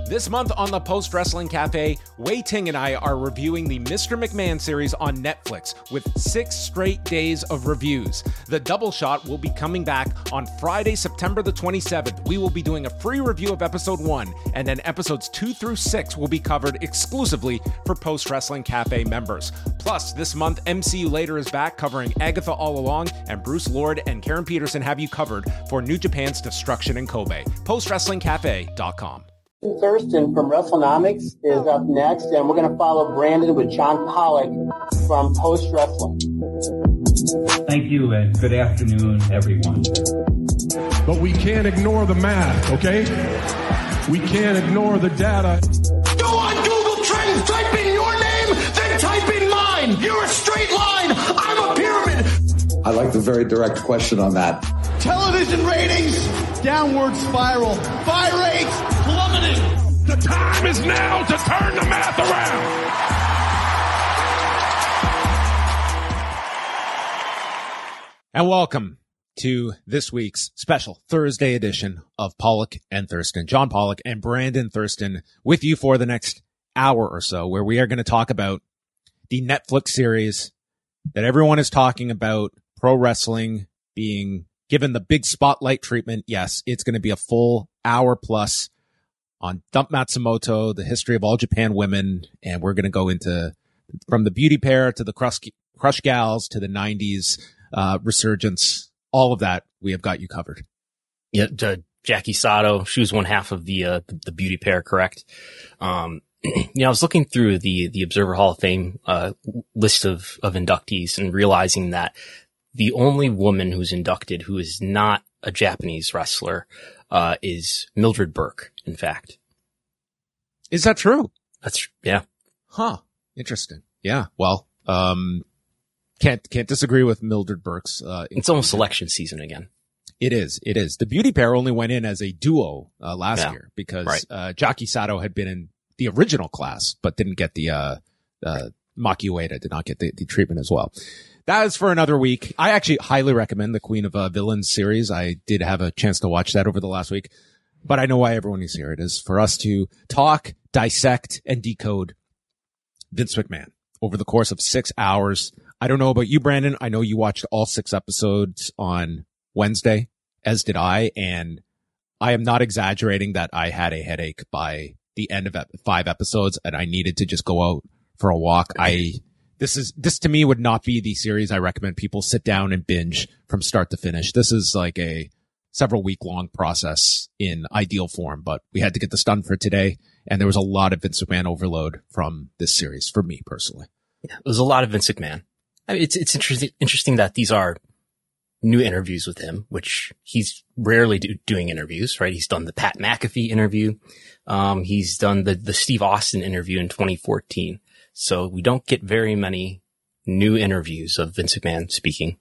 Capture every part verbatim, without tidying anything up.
This month on the Post Wrestling Cafe, Wei Ting and I are reviewing the Mister McMahon series on Netflix with six straight days of reviews. The Double Shot will be coming back on Friday, September the twenty-seventh. We will be doing a free review of episode one, and then episodes two through six will be covered exclusively for Post Wrestling Cafe members. Plus, this month, M C U Later is back covering Agatha All Along, and Bruce Lord and Karen Peterson have you covered for New Japan's Destruction in Kobe. post wrestling cafe dot com. Thurston from WrestleNomics is up next, and we're going to follow Brandon with John Pollock from Post Wrestling. Thank you, and good afternoon, everyone. But we can't ignore the math, okay? We can't ignore the data. Go on Google Trends, type in your name, then type in mine. You're a straight line. I'm a pyramid. I like the very direct question on that. Television ratings, downward spiral. Buy rates, plummeting. The time is now to turn the math around. And welcome to this week's special Thursday edition of Pollock and Thurston. John Pollock and Brandon Thurston with you for the next hour or so, where we are going to talk about the Netflix series that everyone is talking about, pro wrestling being given the big spotlight treatment. Yes, it's going to be a full hour plus on Dump Matsumoto, the history of All Japan women, and we're going to go into from the beauty pair to the crush, crush gals to the nineties uh, resurgence. All of that, we have got you covered. Yeah, uh, Jackie Sato, she was one half of the uh, the, the beauty pair, correct? Um, you know, I was looking through the the Observer Hall of Fame uh, list of of inductees and realizing that the only woman who's inducted who is not a Japanese wrestler uh, is Mildred Burke, in fact. Is that true? That's, yeah. Huh. Interesting. Yeah. Well, um, can't, can't disagree with Mildred Burke's, uh, it's almost election season again. It is. It is. The beauty pair only went in as a duo, uh, last Yeah. year because, Right. uh, Jackie Sato had been in the original class, but didn't get the, uh, uh, Maki Ueda did not get the, the treatment as well. That is for another week. I actually highly recommend the Queen of uh, Villains series. I did have a chance to watch that over the last week, but I know why everyone is here. It is for us to talk, dissect, and decode Vince McMahon over the course of six hours. I don't know about you, Brandon. I know you watched all six episodes on Wednesday, as did I, and I am not exaggerating that I had a headache by the end of five episodes, and I needed to just go out for a walk. I... This is, this to me would not be the series I recommend people sit down and binge from start to finish. This is like a several week long process in ideal form, but we had to get this done for today. And there was a lot of Vince McMahon overload from this series for me personally. Yeah, there's a lot of Vince McMahon. I mean, it's, it's interesting, interesting that these are new interviews with him, which he's rarely do, doing interviews, right? He's done the Pat McAfee interview. Um, he's done the, the Steve Austin interview in twenty fourteen. So we don't get very many new interviews of Vince McMahon speaking.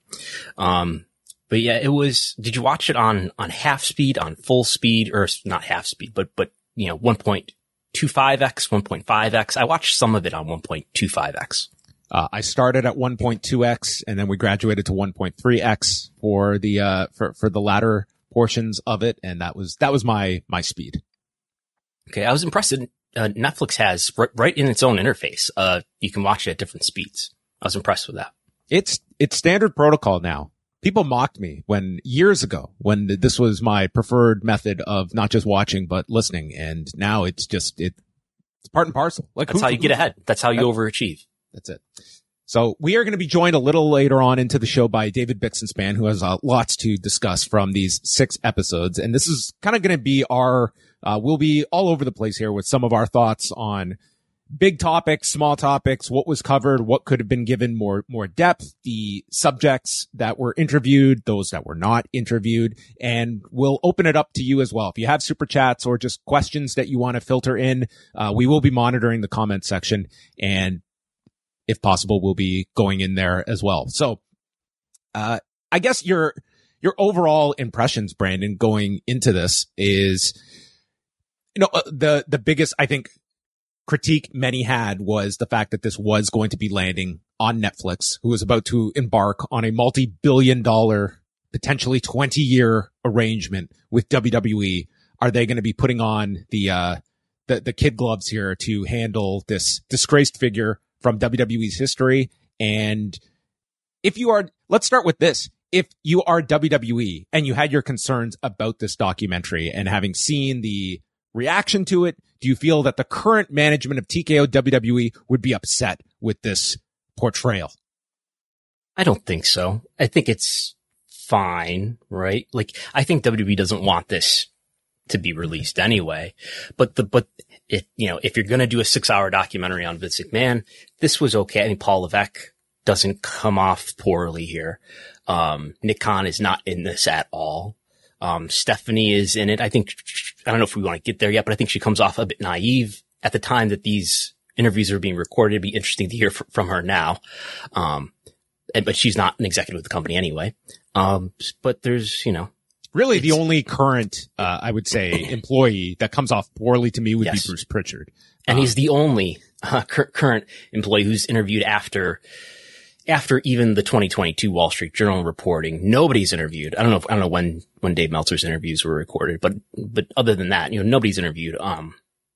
Um, but yeah, it was, did you watch it on, on half speed, on full speed, or not half speed, but, but, you know, one point two five x, one point five x? I watched some of it on one point two five x. Uh, I started at one point two x and then we graduated to one point three x for the, uh, for, for the latter portions of it. And that was, that was my, my speed. Okay. I was impressed. Uh, Netflix has r- right in its own interface. Uh, you can watch it at different speeds. I was impressed with that. It's, it's standard protocol now. People mocked me when years ago, when this was my preferred method of not just watching, but listening. And now it's just, it, it's part and parcel. Like That's who, how you get ahead. That's how you that, overachieve. That's it. So we are going to be joined a little later on into the show by David Bixenspan, who has uh, lots to discuss from these six episodes. And this is kind of going to be our, uh, we'll be all over the place here with some of our thoughts on big topics, small topics, what was covered, what could have been given more, more depth, the subjects that were interviewed, those that were not interviewed, and we'll open it up to you as well. If you have super chats or just questions that you want to filter in, uh, we will be monitoring the comment section, and if possible, we'll be going in there as well. So, uh, I guess your, your overall impressions, Brandon, going into this is, you know, uh, the, the biggest, I think, critique many had was the fact that this was going to be landing on Netflix, who was about to embark on a multi-billion dollar, potentially twenty year arrangement with W W E. Are they going to be putting on the, uh, the, the kid gloves here to handle this disgraced figure from W W E's history. And if you are, let's start with this. If you are W W E and you had your concerns about this documentary and having seen the reaction to it, do you feel that the current management of T K O W W E would be upset with this portrayal? I don't think so. I think it's fine, right? Like, I think W W E doesn't want this to be released anyway. But the, but it, you know, if you're going to do a six hour documentary on Vince McMahon, this was okay. I mean, Paul Levesque doesn't come off poorly here. Um, Nick Khan is not in this at all. Um, Stephanie is in it. I think, I don't know if we want to get there yet, but I think she comes off a bit naive at the time that these interviews are being recorded. It'd be interesting to hear f- from her now. Um, and, but she's not an executive of the company anyway. Um, but there's, you know, really the only current, uh, I would say employee that comes off poorly to me would yes. be Bruce Pritchard. And um, he's the only uh, cur- current employee who's interviewed after After even the twenty twenty-two Wall Street Journal reporting. Nobody's interviewed. I don't know if, I don't know when, when Dave Meltzer's interviews were recorded, but, but other than that, you know, nobody's interviewed, um,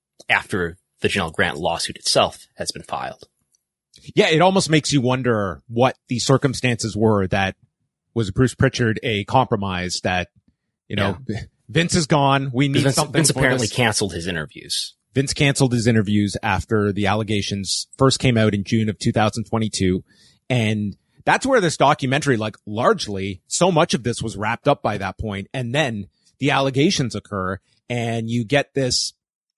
after the Janelle Grant lawsuit itself has been filed. Yeah. It almost makes you wonder what the circumstances were that was Bruce Pritchard a compromise that, you know, yeah. Vince is gone. We need Vince, something. Vince for apparently this. canceled his interviews. Vince canceled his interviews after the allegations first came out in June of two thousand twenty-two. And that's where this documentary, like largely so much of this was wrapped up by that point. And then the allegations occur and you get this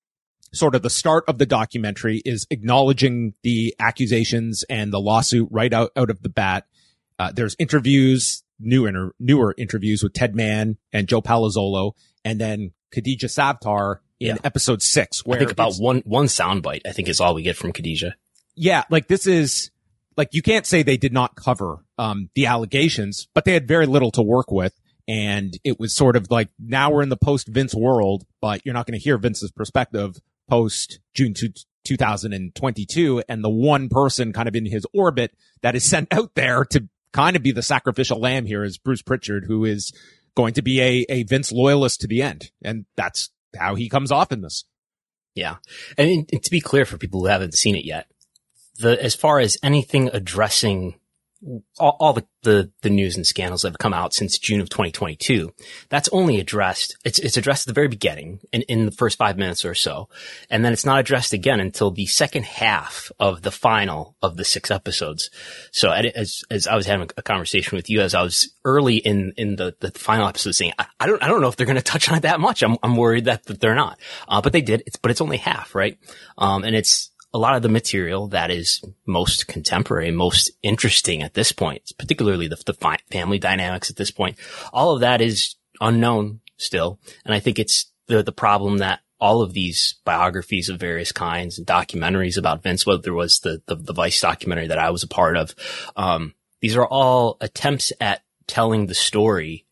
sort of the start of the documentary is acknowledging the accusations and the lawsuit right out, out of the bat. Uh, there's interviews, new inter- newer interviews with Ted Mann and Joe Palazzolo, and then Khadija Savtar in yeah. episode six, where I think about one, one soundbite, I think is all we get from Khadija. Yeah. Like this is, like you can't say they did not cover, um, the allegations, but they had very little to work with. And it was sort of like, now we're in the post Vince world, but you're not going to hear Vince's perspective post June two thousand twenty-two. And the one person kind of in his orbit that is sent out there to kind of be the sacrificial lamb here is Bruce Pritchard, who is going to be a, a Vince loyalist to the end. And that's how he comes off in this. Yeah. And, and to be clear for people who haven't seen it yet, the, as far as anything addressing all, all the, the, the news and scandals that have come out since June of twenty twenty-two, that's only addressed, it's, it's addressed at the very beginning in, in the first five minutes or so. And then it's not addressed again until the second half of the final of the six episodes. So as, as I was having a conversation with you, as I was early in, in the, the final episode saying, I, I don't, I don't know if they're going to touch on it that much. I'm, I'm worried that, that they're not. Uh, but they did. It's, but it's only half, right? Um, and it's, a lot of the material that is most contemporary, most interesting at this point, particularly the, the fi- family dynamics at this point. All of that is unknown still. And I think it's the, the problem that all of these biographies of various kinds and documentaries about Vince, whether there was the, the, the Vice documentary that I was a part of, um, these are all attempts at telling the story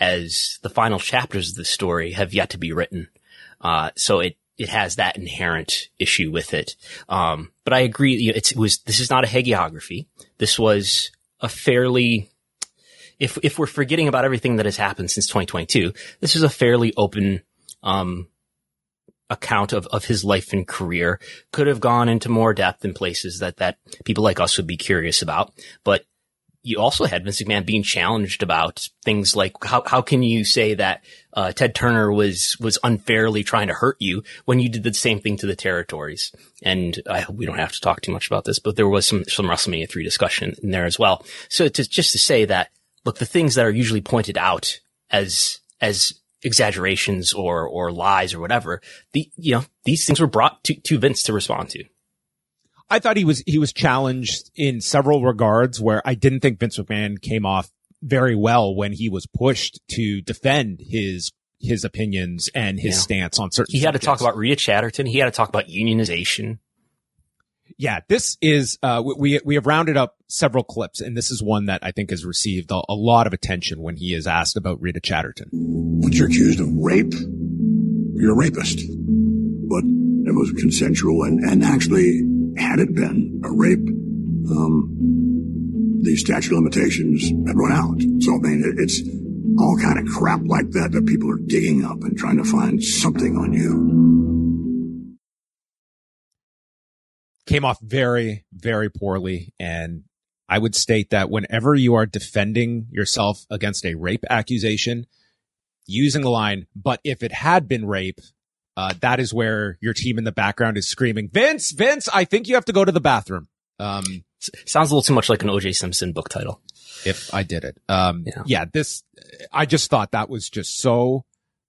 as the final chapters of the story have yet to be written. Uh, so it, It has that inherent issue with it. Um, but I agree. You know, it's, it was, this is not a hagiography. This was a fairly, if, if we're forgetting about everything that has happened since twenty twenty-two, this is a fairly open, um, account of, of his life and career. Could have gone into more depth in places that, that people like us would be curious about. But you also had Vince McMahon being challenged about things like how, how can you say that, uh, Ted Turner was, was unfairly trying to hurt you when you did the same thing to the territories? And I hope we don't have to talk too much about this, but there was some, some WrestleMania three discussion in there as well. So to, just to say that, look, the things that are usually pointed out as, as exaggerations or, or lies or whatever, the, you know, these things were brought to, to Vince to respond to. I thought he was, he was challenged in several regards where I didn't think Vince McMahon came off very well when he was pushed to defend his, his opinions and his yeah. stance on certain He had subjects. to talk about Rita Chatterton. He had to talk about unionization. Yeah, this is, uh, we, we have rounded up several clips, and this is one that I think has received a, a lot of attention when he is asked about Rita Chatterton. Once you're accused of rape, you're a rapist. But it was consensual, and, and actually, had it been a rape, um, the statute of limitations had run out. So, I mean, it, it's all kind of crap like that that people are digging up and trying to find something on you. came off very, very poorly. And I would state that whenever you are defending yourself against a rape accusation, using the line, but if it had been rape, uh, that is where your team in the background is screaming, Vince, Vince, I think you have to go to the bathroom. Um, sounds a little too much like an O J Simpson book title. If I did it. Um, yeah. yeah, this, I just thought that was just so,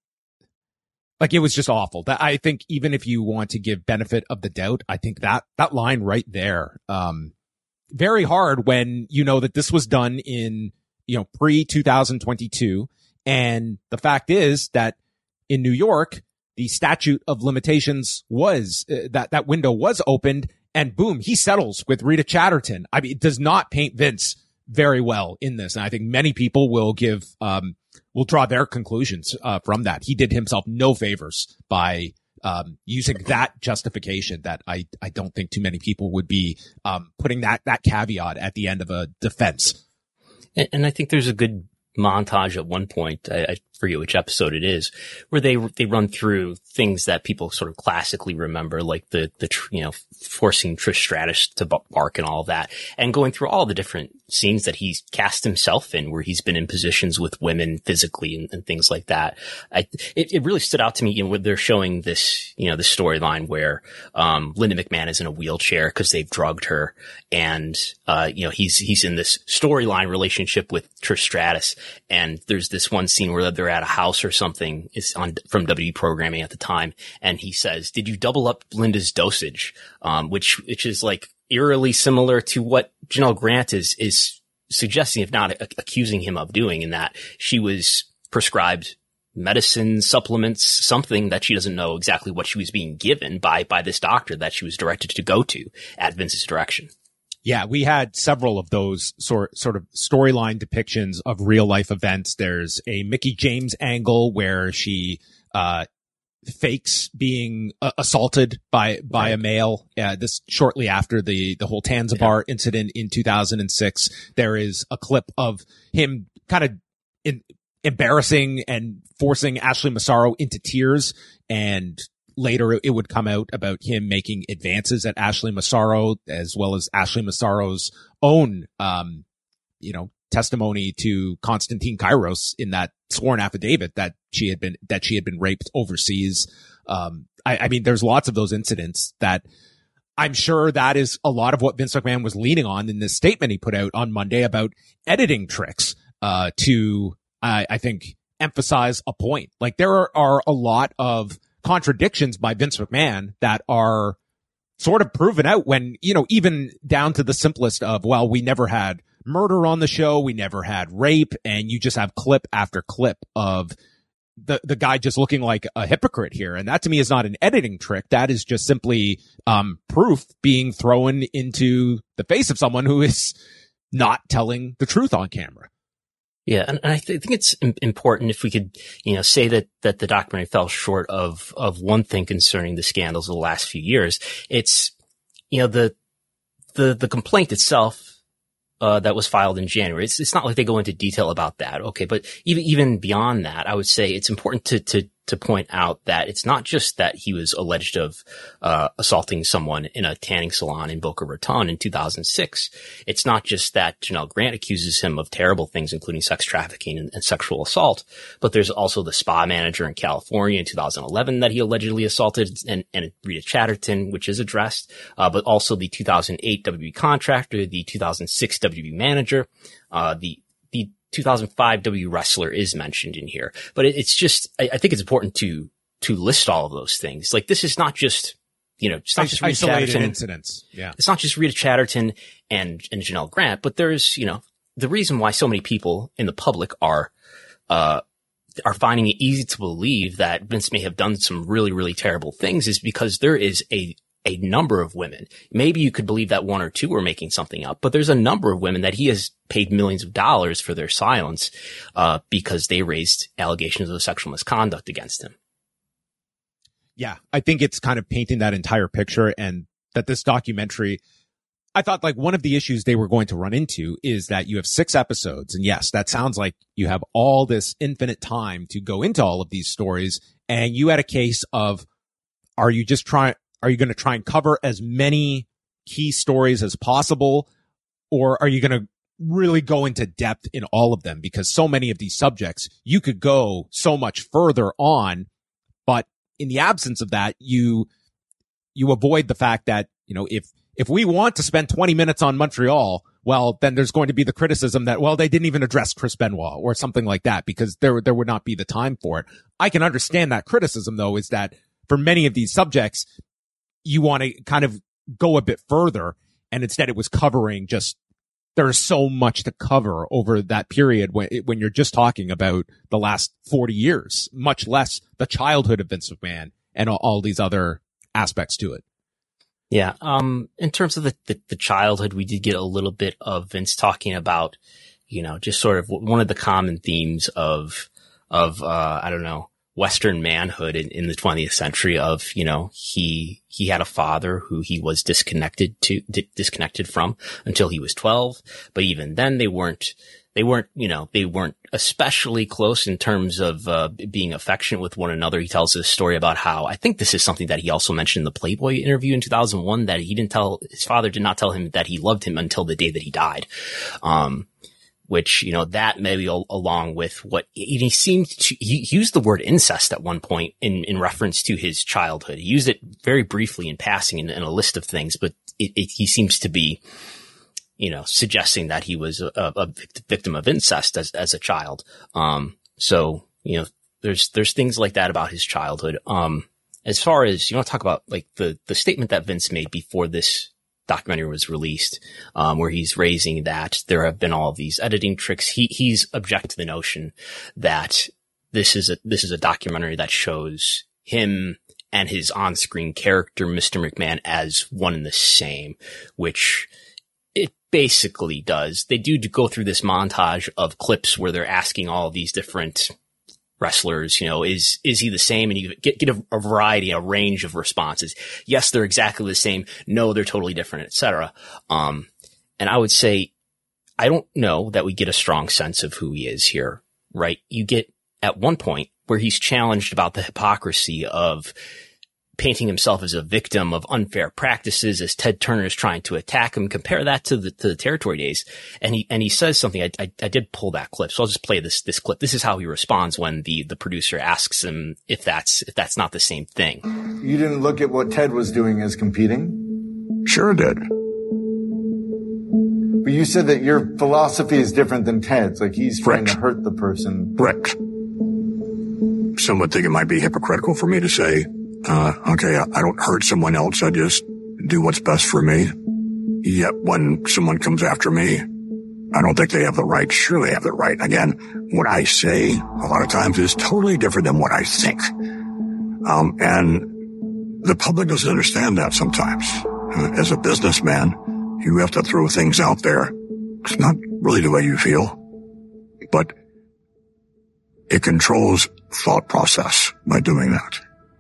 like, it was just awful. That I think even if you want to give benefit of the doubt, I think that, that line right there, um, very hard when you know that this was done in, you know, pre two thousand twenty-two. And the fact is that in New York, the statute of limitations was, uh, that, that window was opened, and boom, he settles with Rita Chatterton. I mean, it does not paint Vince very well in this. And I think many people will give, um, will draw their conclusions, uh, from that. He did himself no favors by, um, using that justification that I, I don't think too many people would be, um, putting that, that caveat at the end of a defense. And, and I think there's a good montage at one point, I, I forget which episode it is, where they they run through things that people sort of classically remember, like the the you know forcing Trish Stratus to bark and all of that, and going through all the different scenes that he's cast himself in, where he's been in positions with women physically and, and things like that. I, it, it really stood out to me, you know, when they're showing this, you know, the storyline where um Linda McMahon is in a wheelchair because they've drugged her, and uh you know he's he's in this storyline relationship with Trish Stratus, and there's this one scene where they're at a house or something is on from W W E programming at the time, and he says, "Did you double up Linda's dosage?" Um, which which is like eerily similar to what Janelle Grant is is suggesting, if not a- accusing him of doing, in that she was prescribed medicine, supplements, something that she doesn't know exactly what she was being given by by this doctor that she was directed to go to at Vince's direction. Yeah, we had several of those sort sort of storyline depictions of real life events. There's a Mickie James angle where she uh fakes being uh, assaulted by by right. a male. Uh, this shortly after the the whole Tanzabar yeah. incident in two thousand six. There is a clip of him kind of in, embarrassing and forcing Ashley Massaro into tears, and later it would come out about him making advances at Ashley Massaro, as well as Ashley Massaro's own, um, you know, testimony to Konstantin Kairos in that sworn affidavit that she had been, that she had been raped overseas. Um, I, I mean, there's lots of those incidents that I'm sure that is a lot of what Vince McMahon was leaning on in this statement he put out on Monday about editing tricks, uh, to, uh, I think, emphasize a point. Like, there are, are a lot of contradictions by Vince McMahon that are sort of proven out when, you know, even down to the simplest of, well, we never had murder on the show, we never had rape, and you just have clip after clip of the the guy just looking like a hypocrite here. And that to me is not an editing trick. That is just simply um proof being thrown into the face of someone who is not telling the truth on camera. Yeah, and I th- think it's important if we could, you know, say that that the documentary fell short of of one thing concerning the scandals of the last few years. It's, you know, the the the complaint itself uh that was filed in January. It's it's not like they go into detail about that. Okay, but even even beyond that, I would say it's important to to to point out that it's not just that he was alleged of uh assaulting someone in a tanning salon in Boca Raton in two thousand six. It's not just that Janelle Grant accuses him of terrible things, including sex trafficking and, and sexual assault, but there's also the spa manager in California in two thousand eleven that he allegedly assaulted, and, and Rita Chatterton, which is addressed, uh, but also the two thousand eight W W E contractor, the two thousand six W W E manager, uh, the the two thousand five W wrestler is mentioned in here, but it, it's just, I, I think it's important to, to list all of those things. Like, this is not just, you know, it's not just Rita isolated Chatterton. incidents. Yeah. It's not just Rita Chatterton and, and Janelle Grant, but there's, you know, the reason why so many people in the public are, uh, are finding it easy to believe that Vince may have done some really, really terrible things is because there is a, a number of women. Maybe you could believe that one or two are making something up, but there's a number of women that he has paid millions of dollars for their silence, uh, because they raised allegations of sexual misconduct against him. Yeah, I think it's kind of painting that entire picture, and that this documentary, I thought, like, one of the issues they were going to run into is that you have six episodes, and yes, that sounds like you have all this infinite time to go into all of these stories, and you had a case of, are you just trying, are you going to try and cover as many key stories as possible? Or are you going to really go into depth in all of them? Because so many of these subjects, you could go so much further on, but in the absence of that, you, you avoid the fact that, you know, if, if we want to spend twenty minutes on Montreal, well, then there's going to be the criticism that, well, they didn't even address Chris Benoit or something like that, because there, there would not be the time for it. I can understand that criticism, though, is that for many of these subjects, you want to kind of go a bit further, and instead it was covering just, there's so much to cover over that period when, when you're just talking about the last forty years, much less the childhood of Vince McMahon and all, all these other aspects to it. Yeah. Um, in terms of the, the, the childhood, we did get a little bit of Vince talking about, you know, just sort of one of the common themes of, of, uh, I don't know, Western manhood in, in the twentieth century of, you know, he, he had a father who he was disconnected to, di- disconnected from until he was twelve. But even then they weren't, they weren't, you know, they weren't especially close in terms of, uh, being affectionate with one another. He tells this story about how, I think this is something that he also mentioned in the Playboy interview in two thousand one, that he didn't tell, his father did not tell him that he loved him until the day that he died. Um, which, you know, that maybe al- along with what he seemed to, he used the word incest at one point in, in reference to his childhood. He used it very briefly in passing in, in a list of things, but it, it, he seems to be, you know, suggesting that he was a, a victim of incest as, as a child. Um, so, you know, there's, there's things like that about his childhood. Um, as far as, you want to talk about like the, the statement that Vince made before this documentary was released, um, where he's raising that there have been all of these editing tricks. He, he's objected to the notion that this is a, this is a documentary that shows him and his on-screen character, Mister McMahon, as one and the same, which it basically does. They do go through this montage of clips where they're asking all of these different wrestlers, you know, is, is he the same? And you get, get a, a variety, a range of responses. Yes, they're exactly the same. No, they're totally different, et cetera. Um, and I would say, I don't know that we get a strong sense of who he is here, right? You get at one point where he's challenged about the hypocrisy of painting himself as a victim of unfair practices as Ted Turner is trying to attack him. Compare that to the, to the territory days. And he, and he says something. I, I, I did pull that clip. So I'll just play this, this clip. This is how he responds when the, the producer asks him if that's, if that's not the same thing. You didn't look at what Ted was doing as competing? Sure did. But you said that your philosophy is different than Ted's. Like he's trying Correct. to hurt the person. Correct. Some would think it might be hypocritical for me to say, Uh, okay, I, I don't hurt someone else. I just do what's best for me. Yet when someone comes after me, I don't think they have the right. Sure, they have the right. Again, what I say a lot of times is totally different than what I think. Um, and the public doesn't understand that sometimes. Uh, as a businessman, you have to throw things out there. It's not really the way you feel, but it controls thought process by doing that.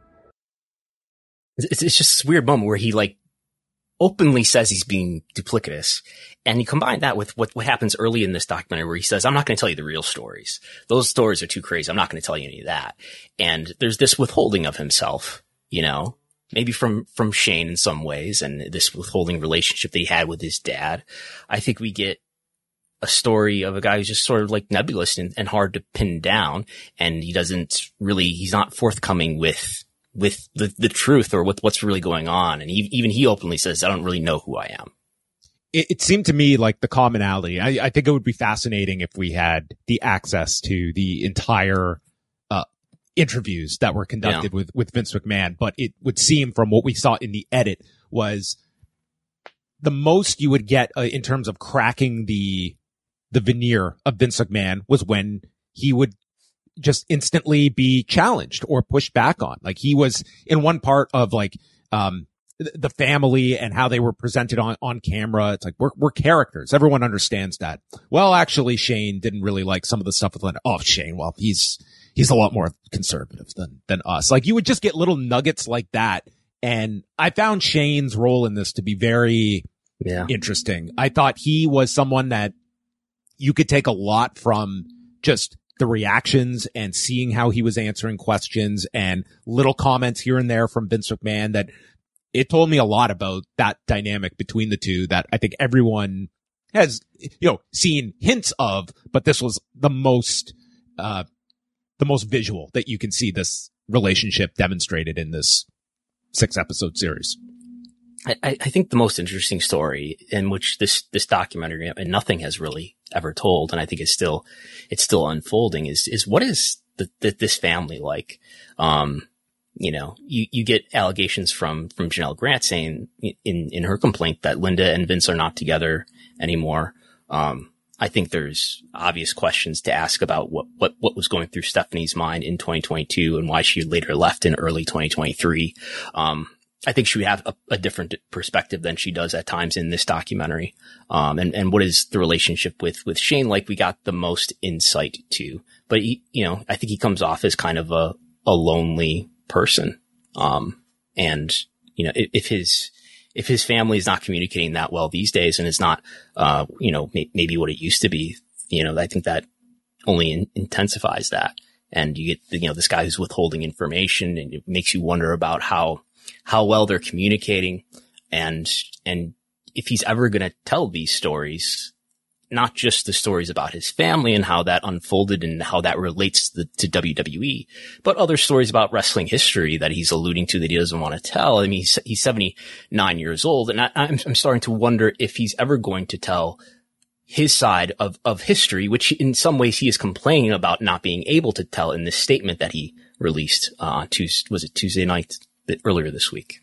It's, it's just this weird moment where he like openly says he's being duplicitous. And you combine that with what, what happens early in this documentary where he says, I'm not going to tell you the real stories. Those stories are too crazy. I'm not going to tell you any of that. And there's this withholding of himself, you know, maybe from, from Shane in some ways, and this withholding relationship that he had with his dad. I think we get a story of a guy who's just sort of like nebulous and, and hard to pin down. And he doesn't really, he's not forthcoming with with the, the truth or with what's really going on. And he, even he openly says, I don't really know who I am. It, it seemed to me like the commonality. I, I think it would be fascinating if we had the access to the entire uh, interviews that were conducted yeah. with, with Vince McMahon. But it would seem from what we saw in the edit was the most you would get uh, in terms of cracking the, the veneer of Vince McMahon was when he would just instantly be challenged or pushed back on. Like he was in one part of like, um, the family and how they were presented on, on camera. It's like, we're, we're characters. Everyone understands that. Well, actually, Shane didn't really like some of the stuff with Leonard. Oh, Shane, well, he's, he's a lot more conservative than, than us. Like you would just get little nuggets like that. And I found Shane's role in this to be very yeah. interesting. I thought he was someone that you could take a lot from just the reactions and seeing how he was answering questions and little comments here and there from Vince McMahon that it told me a lot about that dynamic between the two that I think everyone has, you know, seen hints of, but this was the most, uh, the most visual that you can see this relationship demonstrated in this six episode series. I, I think the most interesting story in which this, this documentary and nothing has really ever told, and I think it's still, it's still unfolding is, is what is the, the, this family like? Um, you know, you, you get allegations from, from Janelle Grant saying in, in her complaint that Linda and Vince are not together anymore. Um, I think there's obvious questions to ask about what, what, what was going through Stephanie's mind in twenty twenty-two and why she later left in early twenty twenty-three. Um, I think she would have a, a different perspective than she does at times in this documentary. Um, and, and what is the relationship with, with Shane like we got the most insight to, but he, you know, I think he comes off as kind of a, a lonely person. Um, and, you know, if, if his, if his family is not communicating that well these days and is not, uh, you know, may, maybe what it used to be, you know, I think that only in, intensifies that. And you get, you know, this guy who's withholding information, and it makes you wonder about how, how well they're communicating, and, and if he's ever going to tell these stories, not just the stories about his family and how that unfolded and how that relates to, to W W E, but other stories about wrestling history that he's alluding to that he doesn't want to tell. I mean, he's, he's seventy-nine years old, and I, I'm, I'm starting to wonder if he's ever going to tell his side of, of history, which in some ways he is complaining about not being able to tell in this statement that he released, uh, Tuesday, was it Tuesday night? Earlier this week.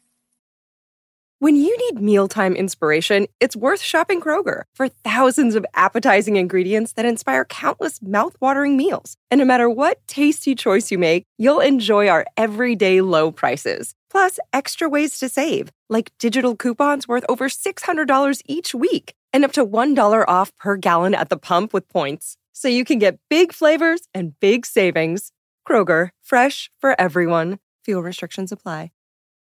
When you need mealtime inspiration, it's worth shopping Kroger for thousands of appetizing ingredients that inspire countless mouth-watering meals. And no matter what tasty choice you make, you'll enjoy our everyday low prices. Plus, extra ways to save, like digital coupons worth over six hundred dollars each week and up to one dollar off per gallon at the pump with points. So you can get big flavors and big savings. Kroger, fresh for everyone. Fuel restrictions apply.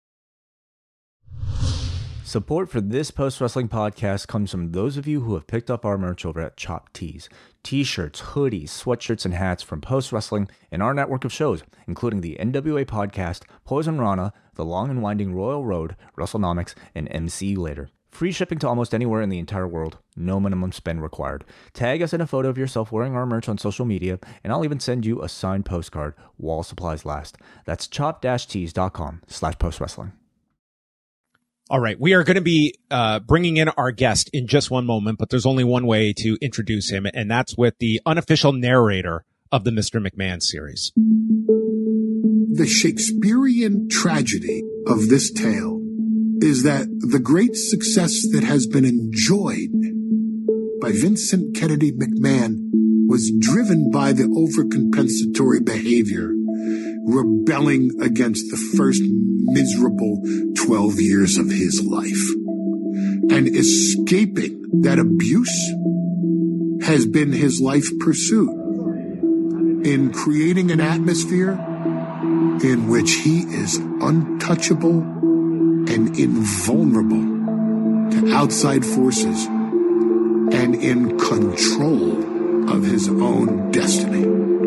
Support for this post-wrestling podcast comes from those of you who have picked up our merch over at Chopped Tees. T-shirts, hoodies, sweatshirts, and hats from post-wrestling and our network of shows, including the N W A podcast, Poison Rana, The Long and Winding Royal Road, WrestleNomics, and M C U Later. Free shipping to almost anywhere in the entire world. No minimum spend required. Tag us in a photo of yourself wearing our merch on social media, and I'll even send you a signed postcard while supplies last. That's chop-tees.com slash postwrestling. All right. We are going to be uh bringing in our guest in just one moment, but there's only one way to introduce him, and that's with the unofficial narrator of the Mister McMahon series. The Shakespearean tragedy of this tale is that the great success that has been enjoyed by Vincent Kennedy McMahon was driven by the overcompensatory behavior, rebelling against the first miserable twelve years of his life. And escaping that abuse has been his life pursuit in creating an atmosphere in which he is untouchable and invulnerable to outside forces and in control of his own destiny.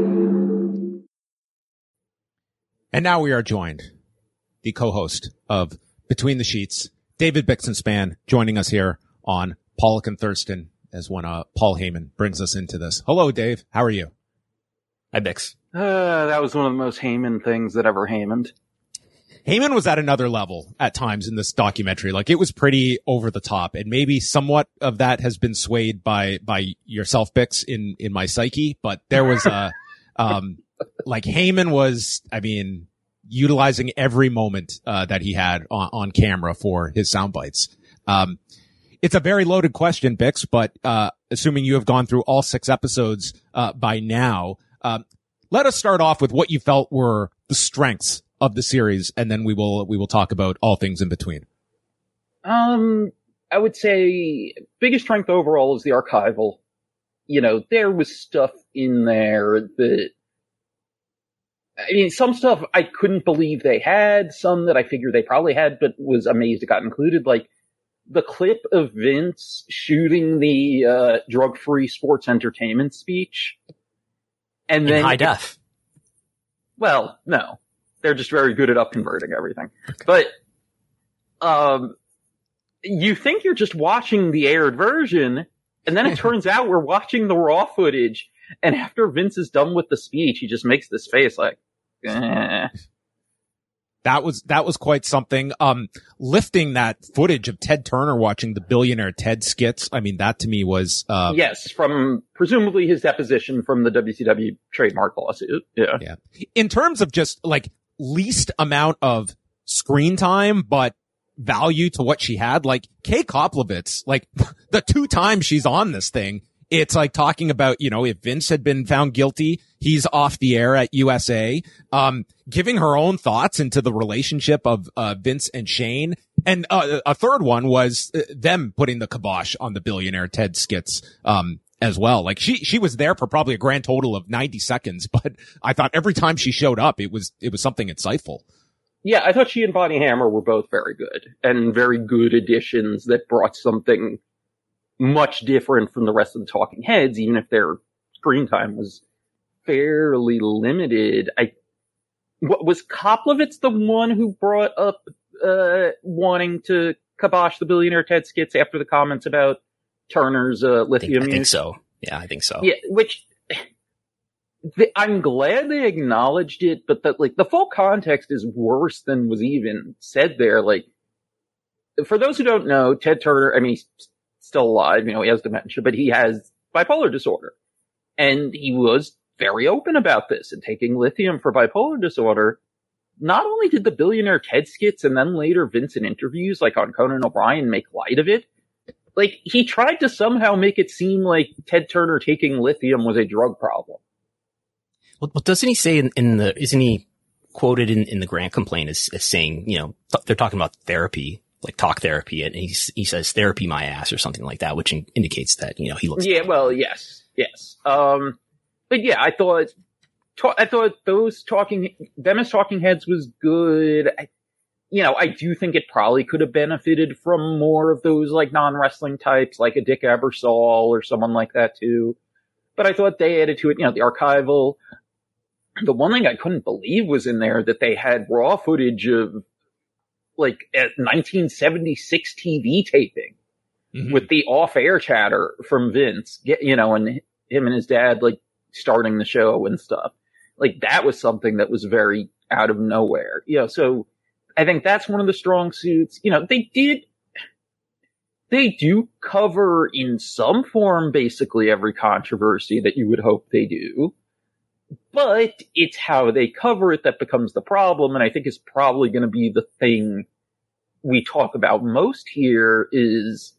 And now we are joined, the co-host of Between the Sheets, David Bixenspan, joining us here on Pollock and Thurston as when uh, Paul Heyman brings us into this. Hello, Dave. How are you? Hi, Bix. Uh, that was one of the most Heyman things that ever Heymaned. Heyman was at another level at times in this documentary. Like, it was pretty over the top, and maybe somewhat of that has been swayed by, by yourself, Bix, in, in my psyche, but there was a, um, like Heyman was, I mean, utilizing every moment, uh, that he had on, on camera for his sound bites. Um, it's a very loaded question, Bix, but, uh, assuming you have gone through all six episodes, uh, by now, um, let us start off with what you felt were the strengths of the series, and then we will we will talk about all things in between. Um, I would say biggest strength overall is the archival. You know, there was stuff in there that, I mean, some stuff I couldn't believe they had, some that I figured they probably had, but was amazed it got included. Like the clip of Vince shooting the uh, drug-free sports entertainment speech, and in then high def. Well, no. They're just very good at up converting everything. Okay. But, um, you think you're just watching the aired version, and then it turns out we're watching the raw footage. And after Vince is done with the speech, he just makes this face like, eh. That was, that was quite something. Um, lifting that footage of Ted Turner watching the Billionaire Ted skits. I mean, that to me was, uh, yes, from presumably his deposition from the W C W trademark lawsuit. Yeah. Yeah. In terms of just like least amount of screen time, but value to what she had, like Kay Koplovitz, like the two times she's on this thing, it's like talking about, you know, if Vince had been found guilty, he's off the air at U S A, um, giving her own thoughts into the relationship of, uh, Vince and Shane. And, uh, a third one was uh, them putting the kibosh on the Billionaire Ted skits, um, as well. Like she, she was there for probably a grand total of ninety seconds, but I thought every time she showed up, it was, it was something insightful. Yeah, I thought she and Bonnie Hammer were both very good and very good additions that brought something much different from the rest of the Talking Heads, even if their screen time was fairly limited. I, what, was Koplovitz the one who brought up, uh, wanting to kibosh the Billionaire Ted skits after the comments about Turner's, uh, lithium I think, I think use? so. Yeah, I think so. Yeah, which, the, I'm glad they acknowledged it, but that, like, the full context is worse than was even said there. Like, for those who don't know, Ted Turner, I mean, he's still alive, you know, he has dementia, but he has bipolar disorder. And he was very open about this and taking lithium for bipolar disorder. Not only did the Billionaire Ted skits and then later Vince in interviews, like on Conan O'Brien, make light of it, like, he tried to somehow make it seem like Ted Turner taking lithium was a drug problem. Well, well doesn't he say in, in the, isn't he quoted in, in the Grant complaint as, as saying, you know, th- they're talking about therapy, like talk therapy, and he, he says therapy my ass or something like that, which in, indicates that, you know, he looks. Yeah, well, yes, yes. Um, but yeah, I thought, ta- I thought those talking, them as Talking Heads was good. I, you know, I do think it probably could have benefited from more of those like non-wrestling types, like a Dick Ebersol or someone like that too. But I thought they added to it, you know, the archival. The one thing I couldn't believe was in there that they had raw footage of like a nineteen seventy-six T V taping mm-hmm. with the off-air chatter from Vince, you know, and him and his dad like starting the show and stuff. Like that was something that was very out of nowhere. You know, so I think that's one of the strong suits. You know, they did, they do cover in some form basically every controversy that you would hope they do. But it's how they cover it that becomes the problem, and I think is probably going to be the thing we talk about most here is,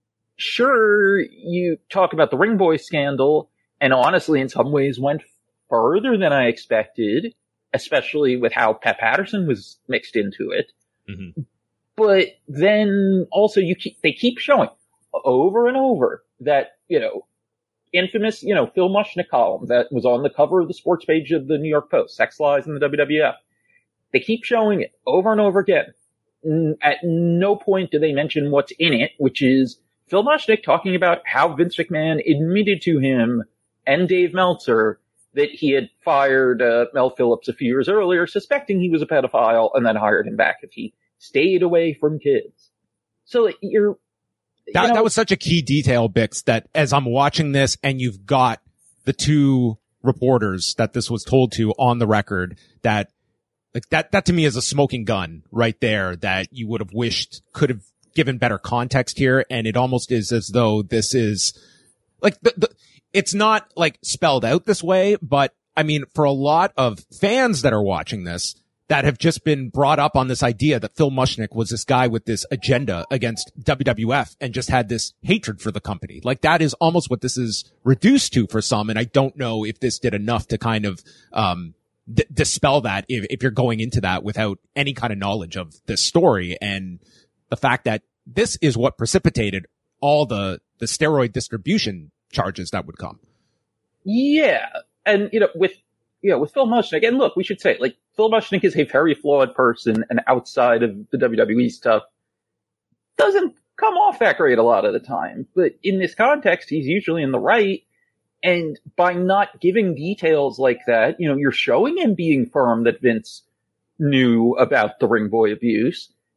sure, you talk about the Ring Boy scandal, and honestly in some ways went further than I expected, especially with how Pat Patterson was mixed into it. Mm-hmm. But then also you keep, they keep showing over and over that, you know, infamous, you know, Phil Mushnick column that was on the cover of the sports page of the New York Post, Sex Lies in the W W F. They keep showing it over and over again. At no point do they mention what's in it, which is Phil Mushnick talking about how Vince McMahon admitted to him and Dave Meltzer that he had fired uh, Mel Phillips a few years earlier, suspecting he was a pedophile, and then hired him back if he stayed away from kids. So you're, That, you know, that was such a key detail, Bix, that as I'm watching this and you've got the two reporters that this was told to on the record, that like that, that to me is a smoking gun right there that you would have wished could have given better context here. And it almost is as though this is like the, the it's not like spelled out this way, but I mean, for a lot of fans that are watching this, that have just been brought up on this idea that Phil Mushnick was this guy with this agenda against W W F and just had this hatred for the company. Like that is almost what this is reduced to for some. And I don't know if this did enough to kind of, um, d- dispel that if, if you're going into that without any kind of knowledge of this story and the fact that this is what precipitated all the, the steroid distribution charges that would come. Yeah. And, you know, with, you know, with Phil Mushnick, and look, we should say, like, Phil Mushnick is a very flawed person, and outside of the W W E stuff, doesn't come off that great a lot of the time. But in this context, he's usually in the right, and by not giving details like that, you know, you're showing him being firm that Vince knew about the Ring Boy abuse,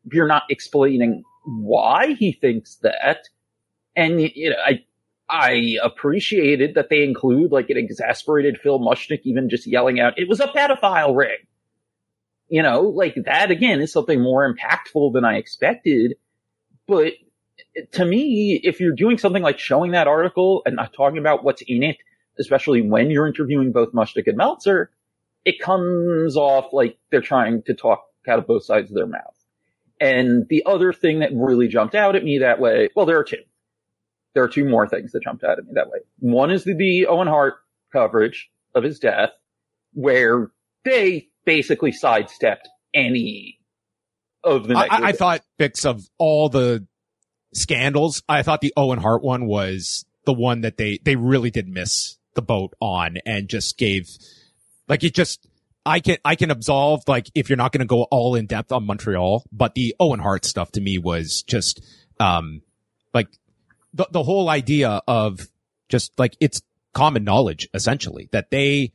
if you're not explaining why he thinks that, and, you know, I, I appreciated that they include, like, an exasperated Phil Mushnick even just yelling out, it was a pedophile ring. You know, like, that, again, is something more impactful than I expected. But to me, if you're doing something like showing that article and not talking about what's in it, especially when you're interviewing both Mushnick and Meltzer, it comes off like they're trying to talk out of both sides of their mouth. And the other thing that really jumped out at me that way, well, there are two. There are two more things that jumped out at me that way. One is the, the Owen Hart coverage of his death, where they basically sidestepped any of the I, I thought, Bix, of all the scandals, I thought the Owen Hart one was the one that they, they really did miss the boat on and just gave, like, it just, I can, I can absolve, like, if you're not going to go all in depth on Montreal, but the Owen Hart stuff to me was just, um, like, the, the whole idea of just, like, it's common knowledge, essentially, that they,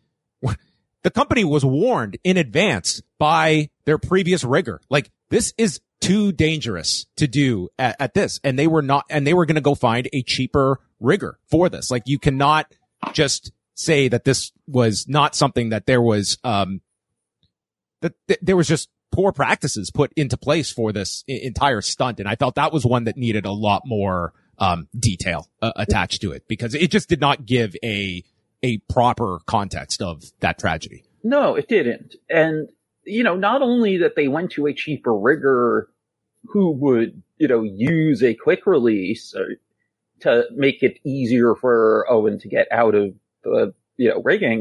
the company was warned in advance by their previous rigger. Like, this is too dangerous to do at, at this. And they were not, and they were going to go find a cheaper rigger for this. Like, you cannot just say that this was not something that there was, um, that th- there was just poor practices put into place for this I- entire stunt. And I felt that was one that needed a lot more, um, detail uh, attached to it, because it just did not give a, a proper context of that tragedy. No, it didn't. And, you know, not only that they went to a cheaper rigger who would, you know, use a quick release or, to make it easier for Owen to get out of the, you know, rigging.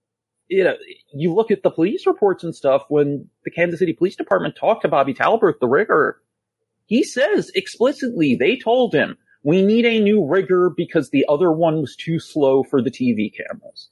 You know, you look at the police reports and stuff, when the Kansas City Police Department talked to Bobby Talbert, the rigger, he says explicitly they told him, we need a new rigger because the other one was too slow for the T V cameras.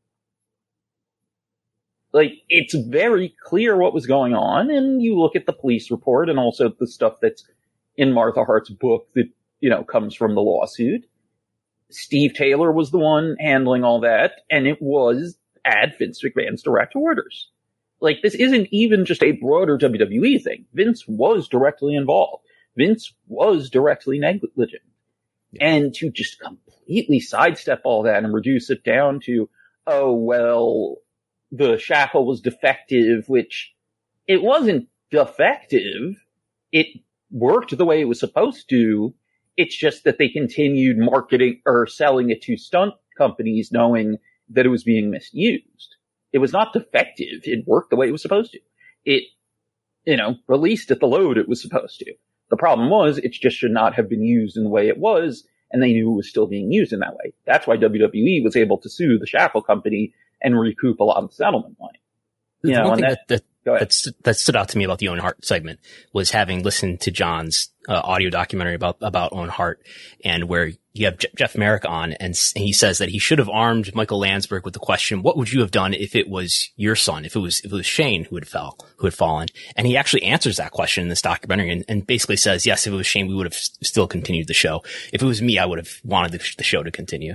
Like, it's very clear what was going on, and you look at the police report and also the stuff that's in Martha Hart's book that, you know, comes from the lawsuit. Steve Taylor was the one handling all that, and it was at Vince McMahon's direct orders. Like, this isn't even just a broader W W E thing. Vince was directly involved. Vince was directly negligent. And to just completely sidestep all that and reduce it down to, oh, well, the shackle was defective, which it wasn't defective. It worked the way it was supposed to. It's just that they continued marketing or selling it to stunt companies knowing that it was being misused. It was not defective. It worked the way it was supposed to. It, you know, released at the load it was supposed to. The problem was it just should not have been used in the way it was, and they knew it was still being used in that way. That's why W W E was able to sue the shackle company and recoup a lot of the settlement money. You know, One and thing that, that, that, that, st- that stood out to me about the Owen Hart segment was having listened to John's uh, audio documentary about, about Owen Hart, and where you have J- Jeff Merrick on, and, s- and he says that he should have armed Michael Landsberg with the question, what would you have done if it was your son, if it was, if it was Shane who had fell, who had fallen? And he actually answers that question in this documentary and, and basically says, yes, if it was Shane, we would have s- still continued the show. If it was me, I would have wanted the, sh- the show to continue.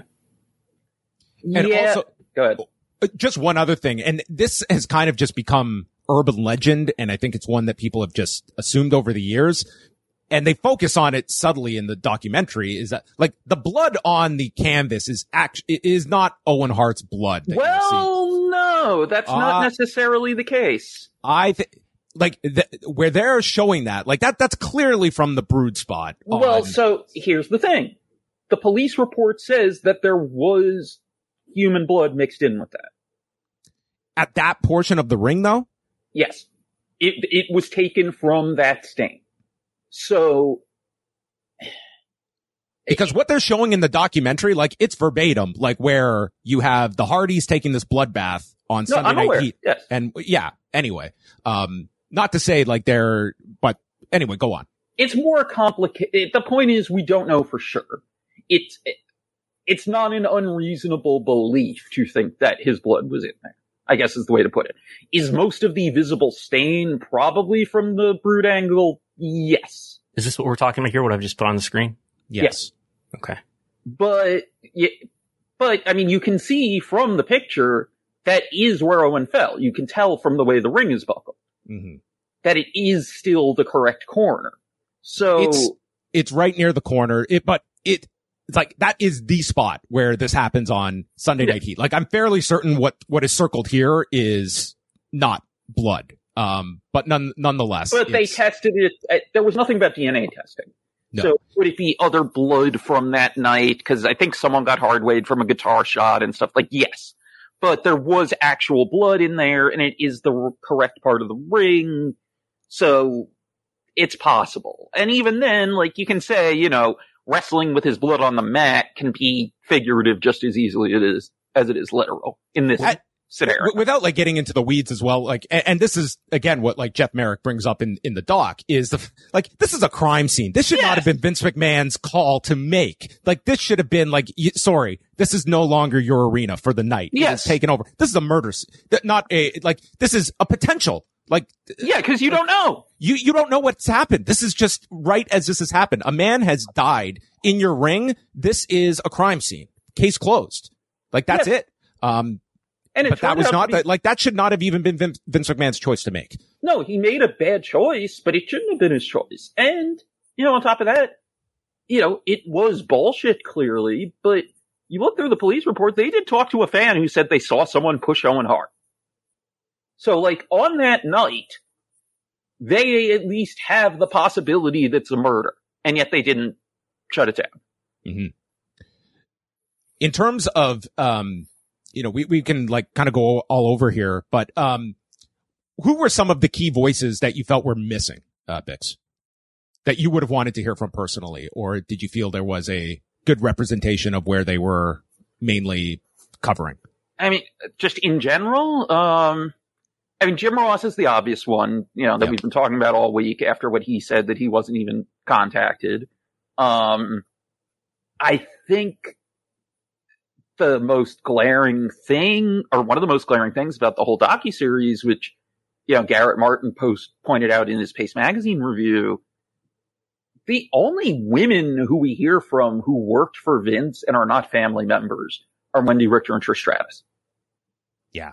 And yeah. also, Go ahead. Just one other thing, and this has kind of just become urban legend, and I think it's one that people have just assumed over the years, and they focus on it subtly in the documentary, is that, like, the blood on the canvas is act is not Owen Hart's blood. Well, no, that's uh, not necessarily the case. I think, like, th- where they're showing that, like, that, that's clearly from the brood spot. On... Well, so here's the thing. The police report says that there was human blood mixed in with that. At that portion of the ring, though? Yes. It, it was taken from that stain. So. Because what they're showing in the documentary, like, it's verbatim, like, where you have the Hardys taking this bloodbath on no, Sunday I'm Night aware. Heat. Yes. And yeah, anyway, um, not to say like they're, but anyway, go on. It's more complicated. The point is, we don't know for sure. It's, it, it's not an unreasonable belief to think that his blood was in there, I guess is the way to put it. Is most of the visible stain probably from the brood angle? Yes. Is this what we're talking about here? What I've just put on the screen? Yes. yes. Okay. But, yeah, but, I mean, you can see from the picture that is where Owen fell. You can tell from the way the ring is buckled. Mm-hmm. that it is still the correct corner. So it's, it's right near the corner. It, but it, it's like, that is the spot where this happens on Sunday Night Heat. Like, I'm fairly certain what, what is circled here is not blood. Um, but none, nonetheless. But they tested it. Uh, there was nothing about D N A testing. No. So would it be other blood from that night? Because I think someone got hard-weighed from a guitar shot and stuff. Like, yes. But there was actual blood in there, and it is the r- correct part of the ring. So it's possible. And even then, like, you can say, you know, wrestling with his blood on the mat can be figurative just as easily it is, as it is literal in this I- scenario. Without like getting into the weeds as well, like, and, and this is again what like Jeff Merrick brings up in, in the doc is the, like, this is a crime scene. This should yes. not have been Vince McMahon's call to make. Like, this should have been like, y- sorry, this is no longer your arena for the night. Yes. It's taken over. This is a murder scene. Not a, like, this is a potential. Like, yeah, cause you don't know. You, you don't know what's happened. This is just right as this has happened. A man has died in your ring. This is a crime scene. Case closed. Like, that's yes. it. Um, And but that was not that, like, that should not have even been Vince, Vince McMahon's choice to make. No, he made a bad choice, but it shouldn't have been his choice. And, you know, on top of that, you know, it was bullshit clearly, but you look through the police report, they did talk to a fan who said they saw someone push Owen Hart. So, like, on that night, they at least have the possibility that it's a murder, and yet they didn't shut it down. Mm-hmm. In terms of, um, you know, we, we can like kind of go all over here, but, um, who were some of the key voices that you felt were missing, uh, Bix, that you would have wanted to hear from personally? Or did you feel there was a good representation of where they were mainly covering? I mean, just in general, um, I mean, Jim Ross is the obvious one, you know, that yeah. we've been talking about all week after what he said that he wasn't even contacted. Um, I think the most glaring thing, or one of the most glaring things about the whole docuseries, which, you know, Garrett Martin post pointed out in his Pace Magazine review, the only women who we hear from who worked for Vince and are not family members are Wendy Richter and Trish Stratus. Yeah.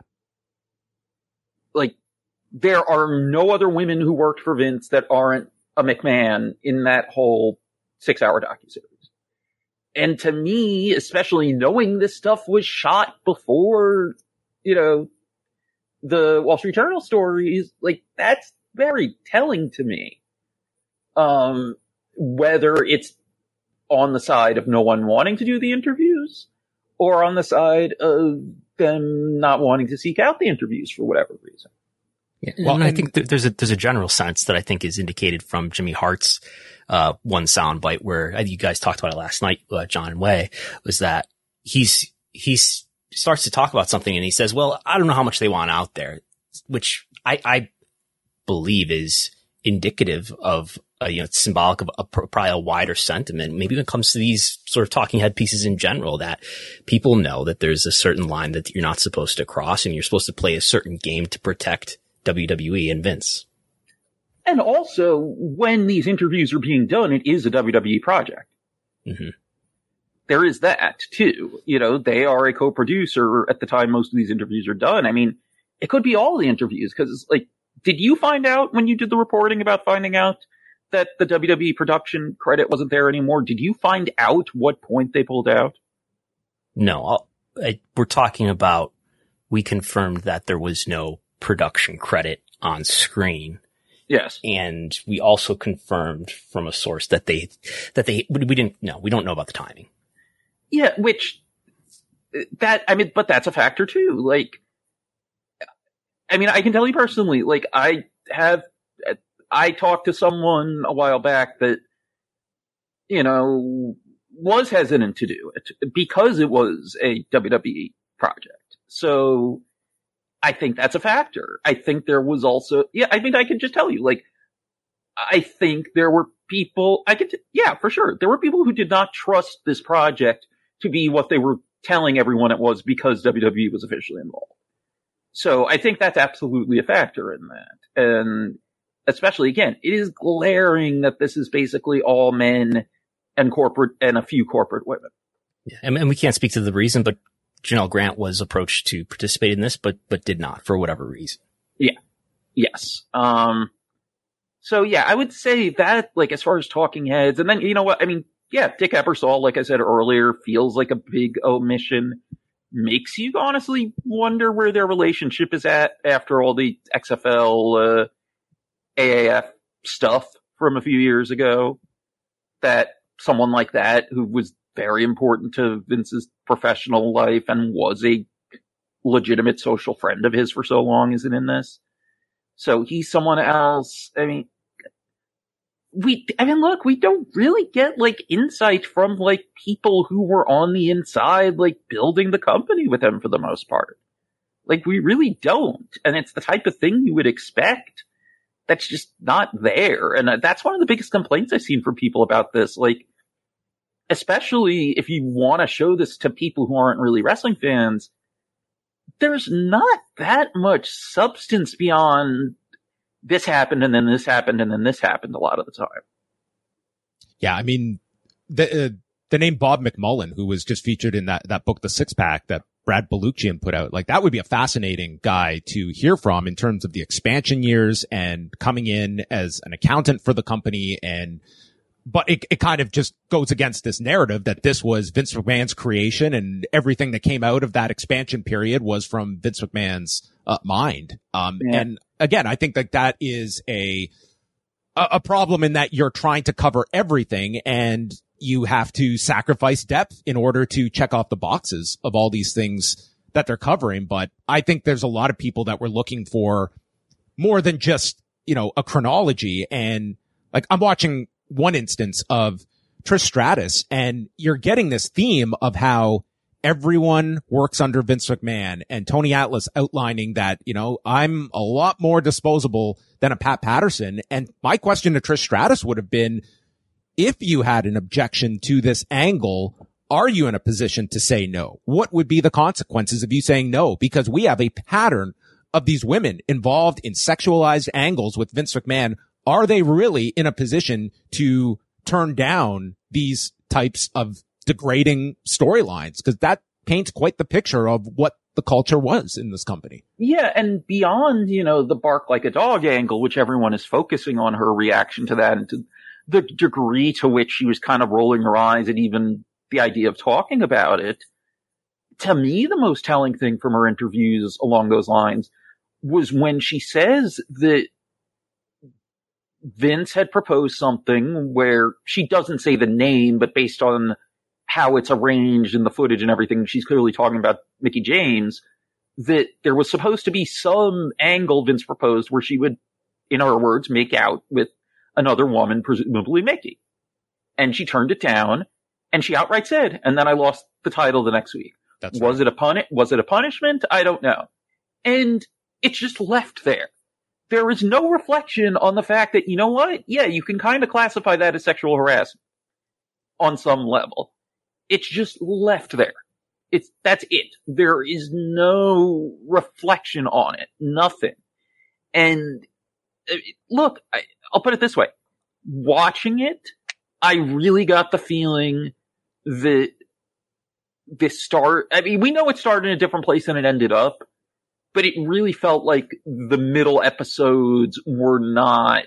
Like, there are no other women who worked for Vince that aren't a McMahon in that whole six-hour docuseries. And to me, especially knowing this stuff was shot before, you know, the Wall Street Journal stories, like, that's very telling to me. Um, whether it's on the side of no one wanting to do the interviews or on the side of them not wanting to seek out the interviews for whatever reason. Yeah, well, and I think th- there's a there's a general sense that I think is indicated from Jimmy Hart's uh one soundbite where you guys talked about it last night, uh, John and Way, was that he's he's starts to talk about something and he says, "Well, I don't know how much they want out there," which I I believe is indicative of uh, you know, it's symbolic of a, probably a wider sentiment. Maybe when it comes to these sort of talking head pieces in general, that people know that there's a certain line that you're not supposed to cross, and you're supposed to play a certain game to protect W W E and Vince. And also, when these interviews are being done, it is a W W E project. Mm-hmm. There is that, too. You know, they are a co-producer at the time most of these interviews are done. I mean, it could be all the interviews, because, like, did you find out when you did the reporting about finding out that the W W E production credit wasn't there anymore? Did you find out what point they pulled out? No, I'll, I, we're talking about, we confirmed that there was no production credit on screen. Yes. And we also confirmed from a source that they, that they, we didn't, no, we don't know about the timing. Yeah, which, that, I mean, but that's a factor too. Like, I mean, I can tell you personally, like, I have, I talked to someone a while back that, you know, was hesitant to do it because it was a W W E project. So I think that's a factor. I think there was also, yeah, I mean, I can just tell you, like, I think there were people, I could, yeah, for sure. There were people who did not trust this project to be what they were telling everyone it was because W W E was officially involved. So I think that's absolutely a factor in that. And especially, again, it is glaring that this is basically all men and corporate and a few corporate women. Yeah, and, and we can't speak to the reason, but Janelle Grant was approached to participate in this, but, but did not for whatever reason. Yeah. Yes. Um, So yeah, I would say that, like, as far as talking heads, and then, you know what, I mean, yeah, Dick Ebersol, like I said earlier, feels like a big omission. Makes you honestly wonder where their relationship is at after all the X F L, uh, A A F stuff from a few years ago. That someone like that, who was very important to Vince's professional life and was a legitimate social friend of his for so long, isn't in this. So he's someone else. I mean, we, I mean, look, we don't really get, like, insight from, like, people who were on the inside, like, building the company with him for the most part. Like, we really don't. And it's the type of thing you would expect that's just not there. And that's one of the biggest complaints I've seen from people about this. Like, especially if you want to show this to people who aren't really wrestling fans, there's not that much substance beyond this happened and then this happened and then this happened a lot of the time. Yeah, I mean, the uh, the name Bob McMullen, who was just featured in that, that book, The Six Pack, that Brad Baluchian put out, like, that would be a fascinating guy to hear from in terms of the expansion years and coming in as an accountant for the company. And but it, it kind of just goes against this narrative that this was Vince McMahon's creation and everything that came out of that expansion period was from Vince McMahon's uh, mind. Um, yeah. And again, I think that that is a, a problem in that you're trying to cover everything and you have to sacrifice depth in order to check off the boxes of all these things that they're covering. But I think there's a lot of people that were looking for more than just, you know, a chronology. And like, I'm watching one instance of Trish Stratus, and you're getting this theme of how everyone works under Vince McMahon, and Tony Atlas outlining that, you know, I'm a lot more disposable than a Pat Patterson. And my question to Trish Stratus would have been, if you had an objection to this angle, are you in a position to say no? What would be the consequences of you saying no? Because we have a pattern of these women involved in sexualized angles with Vince McMahon. Are they really in a position to turn down these types of degrading storylines? Because that paints quite the picture of what the culture was in this company. Yeah, and beyond, you know, the bark like a dog angle, which everyone is focusing on her reaction to that and to the degree to which she was kind of rolling her eyes at even the idea of talking about it. To me, the most telling thing from her interviews along those lines was when she says that Vince had proposed something where she doesn't say the name, but based on how it's arranged in the footage and everything, she's clearly talking about Mickie James, that there was supposed to be some angle Vince proposed where she would, in her words, make out with another woman, presumably Mickie. And she turned it down, and she outright said, and then I lost the title the next week. That's was right. it a pun- was it a punishment? I don't know. And it's just left there. There is no reflection on the fact that, you know what? Yeah, you can kind of classify that as sexual harassment on some level. It's just left there. It's, that's it. There is no reflection on it. Nothing. And uh, look, I, I'll put it this way. Watching it, I really got the feeling that this start, I mean, we know it started in a different place than it ended up, but it really felt like the middle episodes were not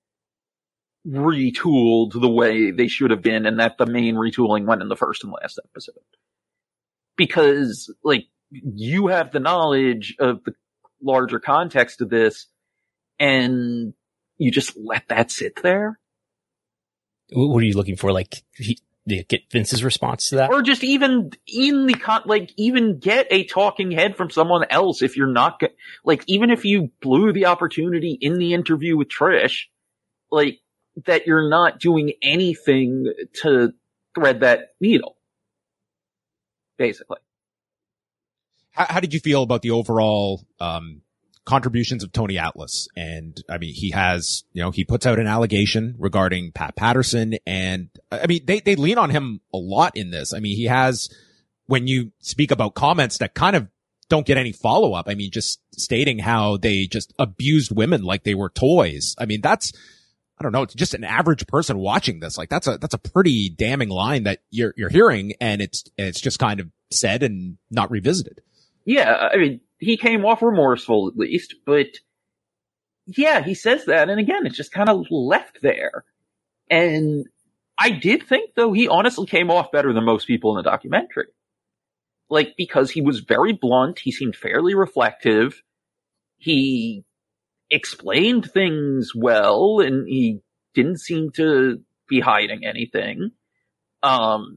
retooled the way they should have been, and that the main retooling went in the first and last episode. Because, like, you have the knowledge of the larger context of this, and you just let that sit there? What are you looking for? Like, he, get Vince's response to that? Or just even in the con, like, even get a talking head from someone else if you're not, go- like, even if you blew the opportunity in the interview with Trish, like, that you're not doing anything to thread that needle. Basically. How, how did you feel about the overall, um, contributions of Tony Atlas? And I mean, he has, you know, he puts out an allegation regarding Pat Patterson, and I mean, they, they lean on him a lot in this. I mean, he has, when you speak about comments that kind of don't get any follow up, I mean, just stating how they just abused women like they were toys. I mean, that's, I don't know, it's just an average person watching this. Like, that's a, that's a pretty damning line that you're, you're hearing, and it's, it's just kind of said and not revisited. Yeah, I mean, he came off remorseful at least, but yeah, he says that. And again, it's just kind of left there. And I did think, though, he honestly came off better than most people in the documentary. Like, because he was very blunt. He seemed fairly reflective. He explained things well, and he didn't seem to be hiding anything. Um,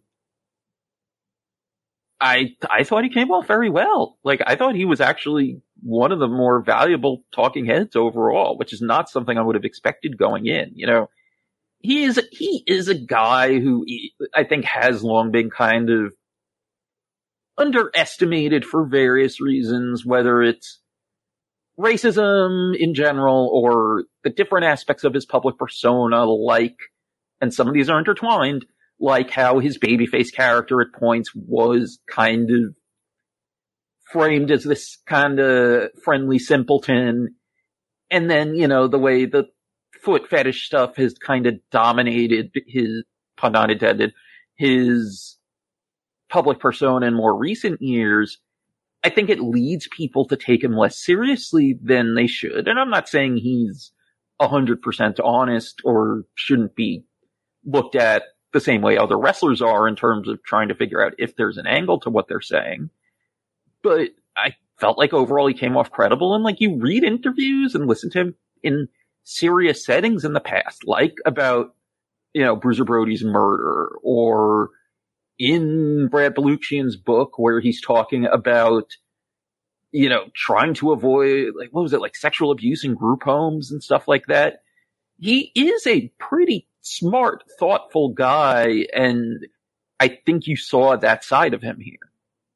I, I thought he came off very well. Like, I thought he was actually one of the more valuable talking heads overall, which is not something I would have expected going in. You know, he is, he is a guy who I think has long been kind of underestimated for various reasons, whether it's racism in general or the different aspects of his public persona, like, and some of these are intertwined, like how his babyface character at points was kind of framed as this kind of friendly simpleton. And then, you know, the way the foot fetish stuff has kind of dominated his, pun not intended, his public persona in more recent years. I think it leads people to take him less seriously than they should. And I'm not saying he's one hundred percent honest or shouldn't be looked at the same way other wrestlers are in terms of trying to figure out if there's an angle to what they're saying. But I felt like overall he came off credible. And like, you read interviews and listen to him in serious settings in the past, like about, you know, Bruiser Brody's murder, or in Brad Baluchian's book where he's talking about, you know, trying to avoid, like, what was it, like sexual abuse in group homes and stuff like that. He is a pretty smart, thoughtful guy, and I think you saw that side of him here.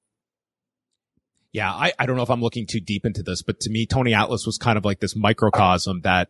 Yeah, I, I don't know if I'm looking too deep into this, but to me, Tony Atlas was kind of like this microcosm that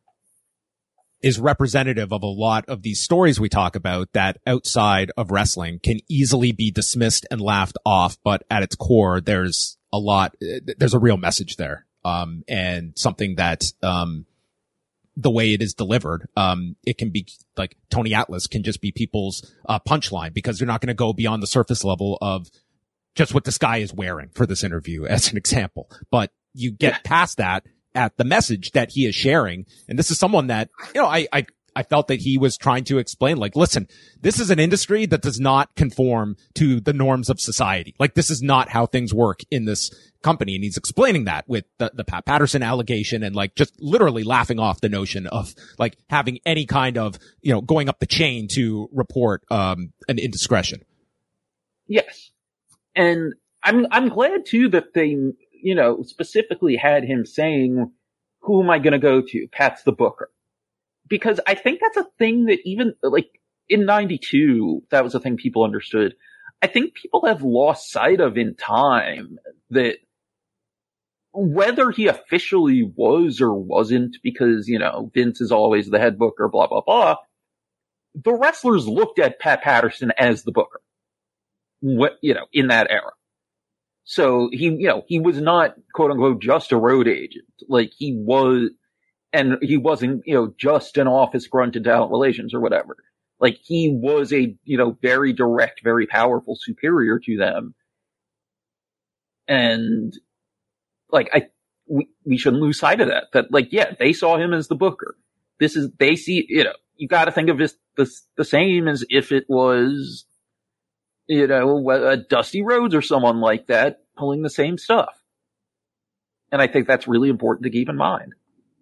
is representative of a lot of these stories we talk about that outside of wrestling can easily be dismissed and laughed off. But at its core, there's a lot, there's a real message there. Um, and something that, um, the way it is delivered, um, it can be like Tony Atlas can just be people's, uh, punchline, because they're not going to go beyond the surface level of just what this guy is wearing for this interview as an example. But you get past that at the message that he is sharing. And this is someone that, you know, I, I, I felt that he was trying to explain, like, listen, this is an industry that does not conform to the norms of society. Like, this is not how things work in this company. And he's explaining that with the, the Pat Patterson allegation and like just literally laughing off the notion of like having any kind of, you know, going up the chain to report, um, an indiscretion. Yes. And I'm, I'm glad too that they, you know, specifically had him saying, who am I going to go to? Pat's the booker. Because I think that's a thing that even, like, in ninety-two, that was a thing people understood. I think people have lost sight of in time that whether he officially was or wasn't, because, you know, Vince is always the head booker, blah, blah, blah, the wrestlers looked at Pat Patterson as the booker, what, you know, in that era. So he, you know, he was not, quote unquote, just a road agent. Like, he was, and he wasn't, you know, just an office grunt in talent relations or whatever. Like, he was a, you know, very direct, very powerful superior to them. And, like, I, we, we shouldn't lose sight of that. That, like, yeah, they saw him as the booker. This is, they see, you know, you gotta think of this, this, the same as if it was, you know, a Dusty Rhodes or someone like that pulling the same stuff. And I think that's really important to keep in mind.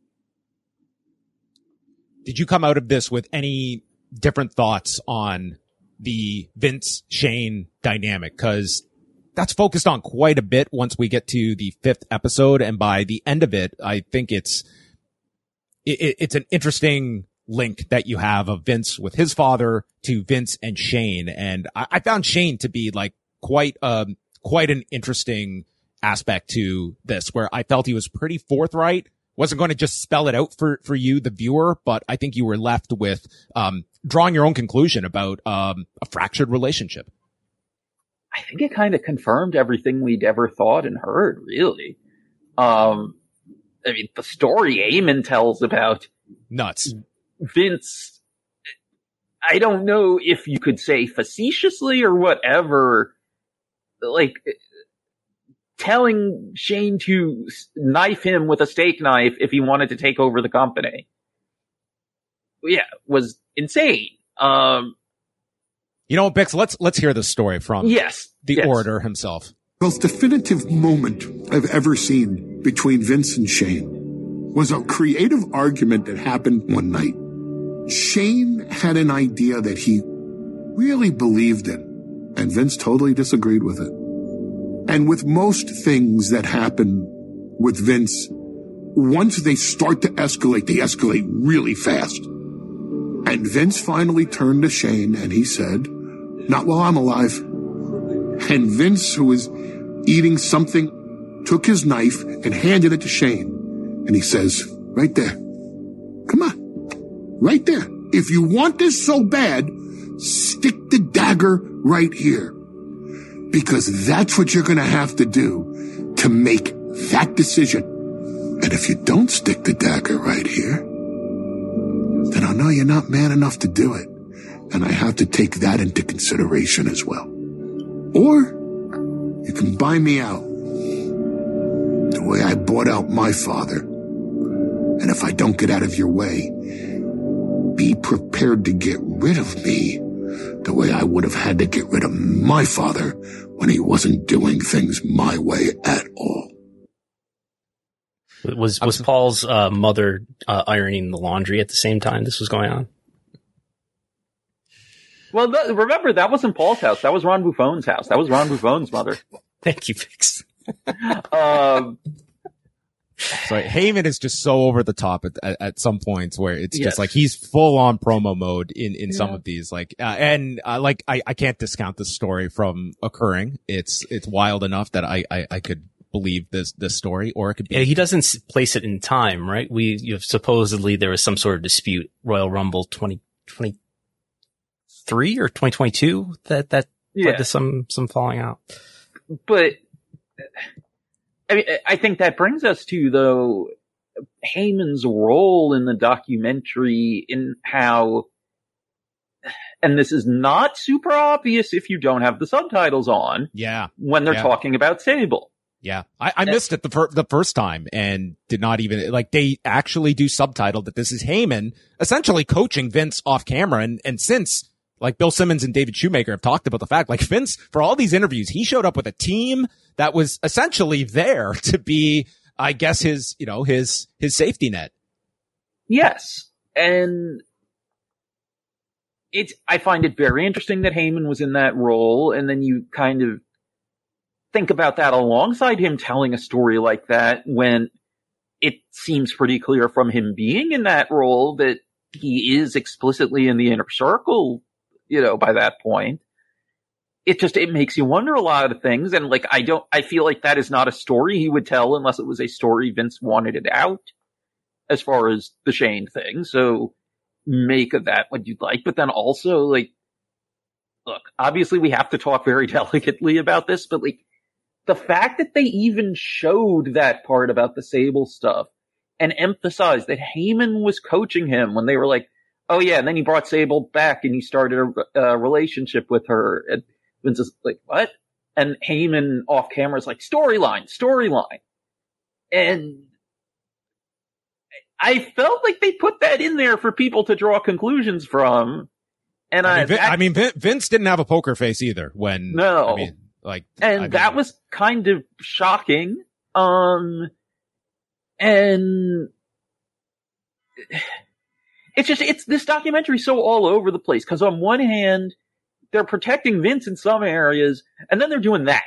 Did you come out of this with any different thoughts on the Vince Shane dynamic? Because that's focused on quite a bit once we get to the fifth episode. And by the end of it, I think it's, it, it's an interesting link that you have of Vince with his father to Vince and Shane. And I, I found Shane to be like quite, um, quite an interesting aspect to this, where I felt he was pretty forthright. Wasn't going to just spell it out for, for you, the viewer, but I think you were left with, um, drawing your own conclusion about, um, a fractured relationship. I think it kind of confirmed everything we'd ever thought and heard, really. Um, I mean, the story Eamon tells about nuts. Vince, I don't know if you could say facetiously or whatever, like, telling Shane to knife him with a steak knife if he wanted to take over the company. Yeah, was insane. Um, you know, Bix, let's let's hear the story from yes, the yes. orator himself. The most definitive moment I've ever seen between Vince and Shane was a creative argument that happened one night. Shane had an idea that he really believed in, and Vince totally disagreed with it. And with most things that happen with Vince, once they start to escalate, they escalate really fast. And Vince finally turned to Shane and he said, "Not while I'm alive." And Vince, who was eating something, took his knife and handed it to Shane. And he says, "Right there. Come on. Right there. If you want this so bad, stick the dagger right here. Because that's what you're going to have to do to make that decision. And if you don't stick the dagger right here, then I'll know you're not man enough to do it. And I have to take that into consideration as well. Or you can buy me out the way I bought out my father. And if I don't get out of your way, be prepared to get rid of me the way I would have had to get rid of my father when he wasn't doing things my way at all." Was was Paul's uh, mother uh, ironing the laundry at the same time this was going on? Well, th- remember, that wasn't Paul's house. That was Ron Buffon's house. That was Ron Buffon's mother. Thank you, Vix. um, So Heyman is just so over the top at, at, at some points where it's yes. just like he's full on promo mode in, in yeah. some of these. Like, uh, and uh, like I, I can't discount this story from occurring. It's it's wild enough that I, I, I could believe this this story, or it could be. Yeah, he doesn't s- place it in time, right? We you have, supposedly there was some sort of dispute, Royal Rumble twenty twenty-three or twenty twenty-two that that yeah. led to some some falling out. But I mean, I think that brings us to, though, Heyman's role in the documentary, in how, and this is not super obvious if you don't have the subtitles on. Yeah. When they're yeah. talking about Sable. Yeah. I, I missed it the, fir- the first time and did not even, like, they actually do subtitle that this is Heyman essentially coaching Vince off camera. And, and since, like, Bill Simmons and David Shoemaker have talked about the fact, like, Vince, for all these interviews, he showed up with a team that was essentially there to be, I guess, his, you know, his, his safety net. Yes. And it's, I find it very interesting that Heyman was in that role. And then you kind of think about that alongside him telling a story like that, when it seems pretty clear from him being in that role that he is explicitly in the inner circle, you know, by that point. It just, it makes you wonder a lot of things. And like, I don't, I feel like that is not a story he would tell unless it was a story Vince wanted it out, as far as the Shane thing. So make of that what you'd like. But then also, like, look, obviously we have to talk very delicately about this, but like, the fact that they even showed that part about the Sable stuff and emphasized that Heyman was coaching him when they were like, oh yeah, and then he brought Sable back and he started a, a relationship with her. And Vince is like, what? And Heyman off camera is like, storyline, storyline. And I felt like they put that in there for people to draw conclusions from. And I I, mean, Vin, that, I mean Vin, Vince didn't have a poker face either when, no, I mean, like, and I mean, that was kind of shocking. Um, and it's just, it's, this documentary so all over the place. Cause on one hand, they're protecting Vince in some areas, and then they're doing that.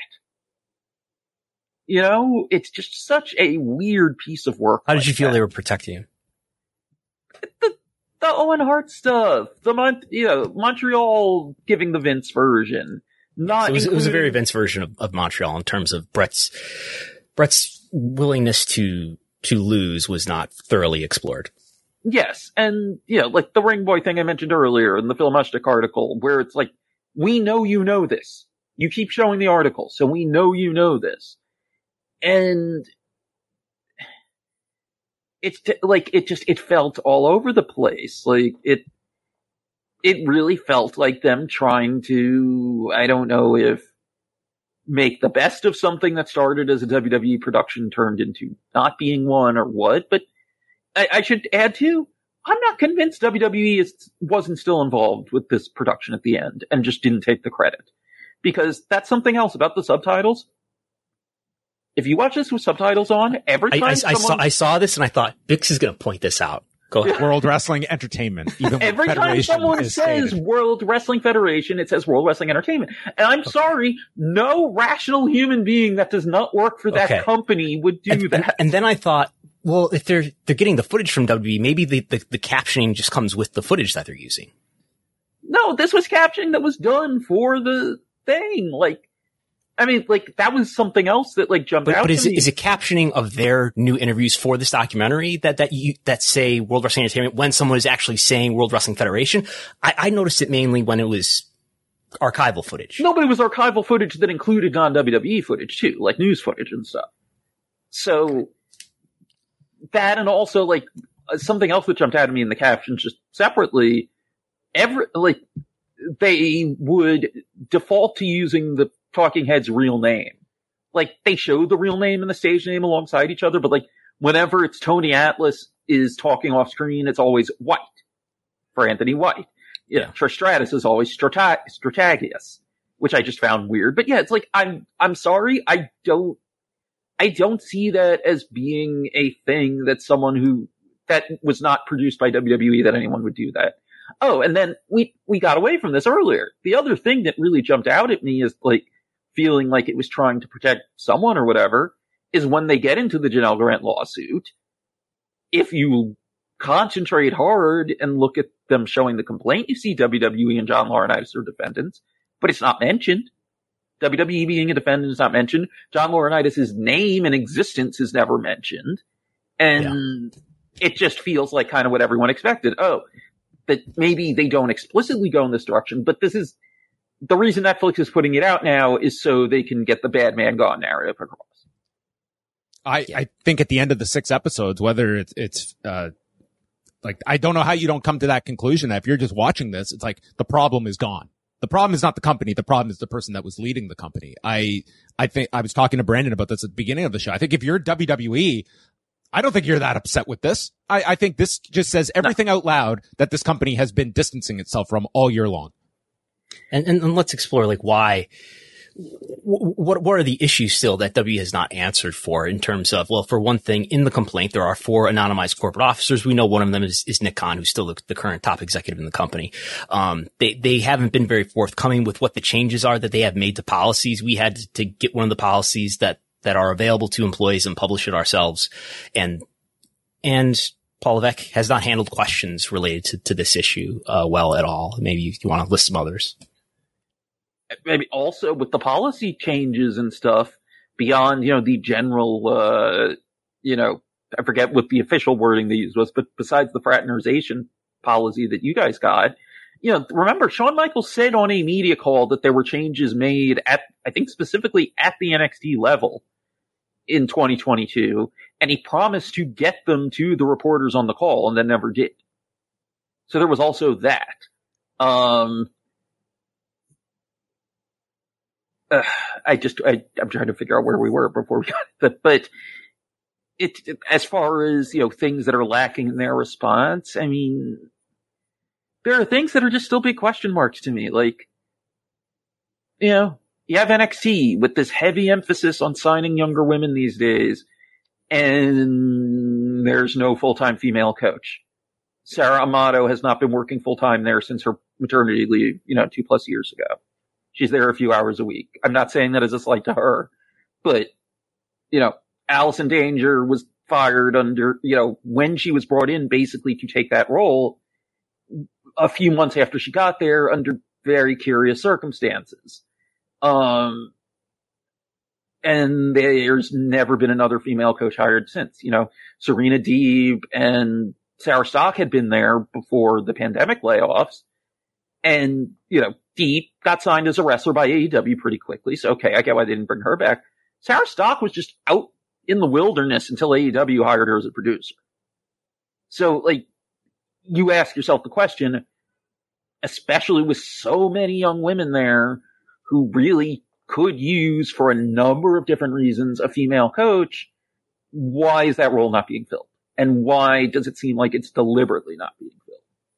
You know, it's just such a weird piece of work. How did like you feel that. they were protecting you? The, the Owen Hart stuff, the Mon- you know, Montreal giving the Vince version. Not So it, was, it was a including- very Vince version of, of Montreal in terms of Brett's Brett's willingness to to lose was not thoroughly explored. Yes, and, you know, like the Ring Boy thing I mentioned earlier in the Phil Mushnick article, where it's like, we know you know this. You keep showing the article, so we know you know this. And it's t- like, it just, it felt all over the place. Like, it, it really felt like them trying to, I don't know if make the best of something that started as a W W E production turned into not being one or what. But I, I should add too, I'm not convinced W W E is, wasn't still involved with this production at the end and just didn't take the credit. Because that's something else about the subtitles. If you watch this with subtitles on, every time I, I, someone... I saw I saw this and I thought, Bix is going to point this out. Go ahead. World Wrestling Entertainment. Even Every time Federation someone is says stated. World Wrestling Federation, it says World Wrestling Entertainment. And I'm sorry, no rational human being that does not work for that Okay. company would do And, that. and, and then I thought, well, if they're they're getting the footage from W W E, maybe the, the, the captioning just comes with the footage that they're using. No, this was captioning that was done for the thing. Like, I mean, like, that was something else that, like, jumped But, out but to is me. it, is it captioning of their new interviews for this documentary that, that you, that say World Wrestling Entertainment when someone is actually saying World Wrestling Federation? I, I noticed it mainly when it was archival footage. No, but it was archival footage that included non-W W E footage, too, like news footage and stuff. So, that and also, like, something else that jumped out at me in the captions just separately, every, like, they would default to using the Talking Heads' real name. Like, they show the real name and the stage name alongside each other, but, like, whenever it's Tony Atlas is talking off screen, it's always White for Anthony White. You know, Trish Stratus is always Strata- Stratagius, which I just found weird. But yeah, it's like, I'm, I'm sorry, I don't, I don't see that as being a thing that someone who, that was not produced by W W E, that anyone would do that. Oh, and then we, we got away from this earlier. The other thing that really jumped out at me is, like, feeling like it was trying to protect someone or whatever, is when they get into the Janelle Grant lawsuit, if you concentrate hard and look at them showing the complaint, you see W W E and John Laurinaitis are defendants, but it's not mentioned. W W E being a defendant is not mentioned. John Laurinaitis' name and existence is never mentioned. And yeah. It just feels like kind of what everyone expected. Oh, that maybe they don't explicitly go in this direction, but this is the reason Netflix is putting it out now is so they can get the bad man gone narrative across. I, I think at the end of the six episodes, whether it's, it's, uh, like, I don't know how you don't come to that conclusion that if you're just watching this, it's like the problem is gone. The problem is not the company. The problem is the person that was leading the company. I, I think I was talking to Brandon about this at the beginning of the show. I think if you're W W E, I don't think you're that upset with this. I, I think this just says everything no. out loud that this company has been distancing itself from all year long. And, and, and let's explore, like, why, what, what are the issues still that W has not answered for in terms of, well, for one thing, in the complaint, there are four anonymized corporate officers. We know one of them is, is Nick Khan, who's still the, the current top executive in the company. Um, they, they haven't been very forthcoming with what the changes are that they have made to policies. We had to, to get one of the policies that, that are available to employees and publish it ourselves. And, and Paul Levesque has not handled questions related to, to this issue, uh, well at all. Maybe you, you want to list some others. Maybe also with the policy changes and stuff beyond, you know, the general, uh, you know, I forget what the official wording they used was, but besides the fraternization policy that you guys got, you know, remember Shawn Michaels said on a media call that there were changes made at, I think specifically at the N X T level in twenty twenty-two, and he promised to get them to the reporters on the call and then never did. So there was also that. Um, Uh, I just, I, I'm trying to figure out where we were before we got it. But it, it, as far as, you know, things that are lacking in their response, I mean, there are things that are just still big question marks to me. Like, you know, you have N X T with this heavy emphasis on signing younger women these days, and there's no full-time female coach. Sarah Amato has not been working full-time there since her maternity leave, you know, two plus years ago. She's there a few hours a week. I'm not saying that as a slight to her, but, you know, Allison Danger was fired under, you know, when she was brought in basically to take that role a few months after she got there under very curious circumstances. Um, and there's never been another female coach hired since. You know, Serena Deeb and Sarah Stock had been there before the pandemic layoffs. And, you know, Deep got signed as a wrestler by A E W pretty quickly. So, okay, I get why they didn't bring her back. Sarah Stock was just out in the wilderness until A E W hired her as a producer. So, like, you ask yourself the question, especially with so many young women there who really could use for a number of different reasons a female coach, why is that role not being filled? And why does it seem like it's deliberately not being filled?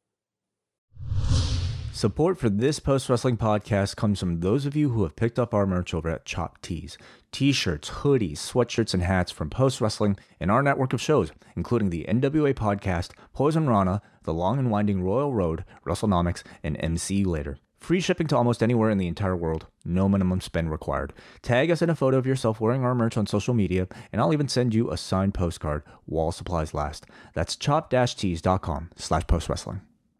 Support for this post-wrestling podcast comes from those of you who have picked up our merch over at Chop Tees. T-shirts, hoodies, sweatshirts, and hats from Post Wrestling and our network of shows, including the N W A Podcast, Poison Rana, The Long and Winding Royal Road, WrestleNomics, and M C U Later. Free shipping to almost anywhere in the entire world. No minimum spend required. Tag us in a photo of yourself wearing our merch on social media, and I'll even send you a signed postcard while supplies last. That's chop-tees.com slash postwrestling.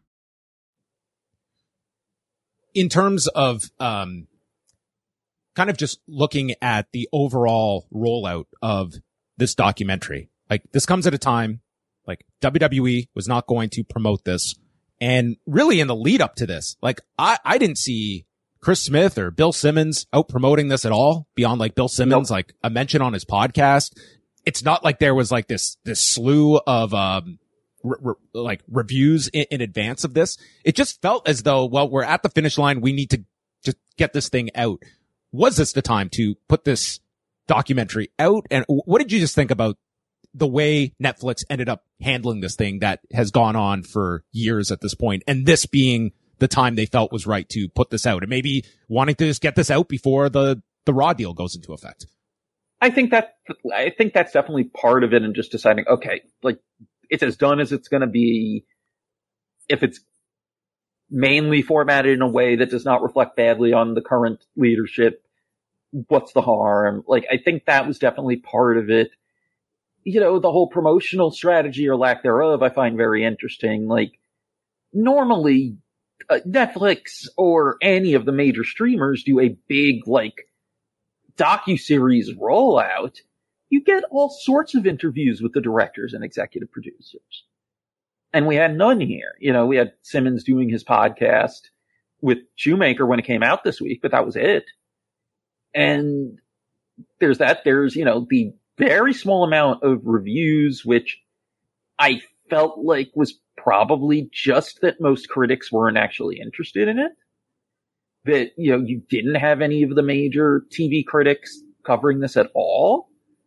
In terms of um, kind of just looking at the overall rollout of this documentary, like this comes at a time like W W E was not going to promote this. And really in the lead up to this, like I, I didn't see Chris Smith or Bill Simmons out promoting this at all beyond like Bill Simmons, nope. like a mention on his podcast. It's not like there was like this, this slew of, um, re- re- like reviews in, in advance of this. It just felt as though, well, we're at the finish line. We need to just get this thing out. Was this the time to put this documentary out? And what did you just think about the way Netflix ended up handling this thing that has gone on for years at this point, and this being the time they felt was right to put this out, and maybe wanting to just get this out before the, the Raw deal goes into effect? I think that, I think that's definitely part of it, and just deciding, okay, like, it's as done as it's going to be. If it's mainly formatted in a way that does not reflect badly on the current leadership, what's the harm? Like, I think that was definitely part of it. You know, the whole promotional strategy or lack thereof, I find very interesting. Like, normally, uh, Netflix or any of the major streamers do a big, like, docuseries rollout. You get all sorts of interviews with the directors and executive producers. And we had none here. You know, we had Simmons doing his podcast with Shoemaker when it came out this week, but that was it. And there's that. There's, you know, the very small amount of reviews, which I felt like was probably just that most critics weren't actually interested in it. That, you know, you didn't have any of the major T V critics covering this at all.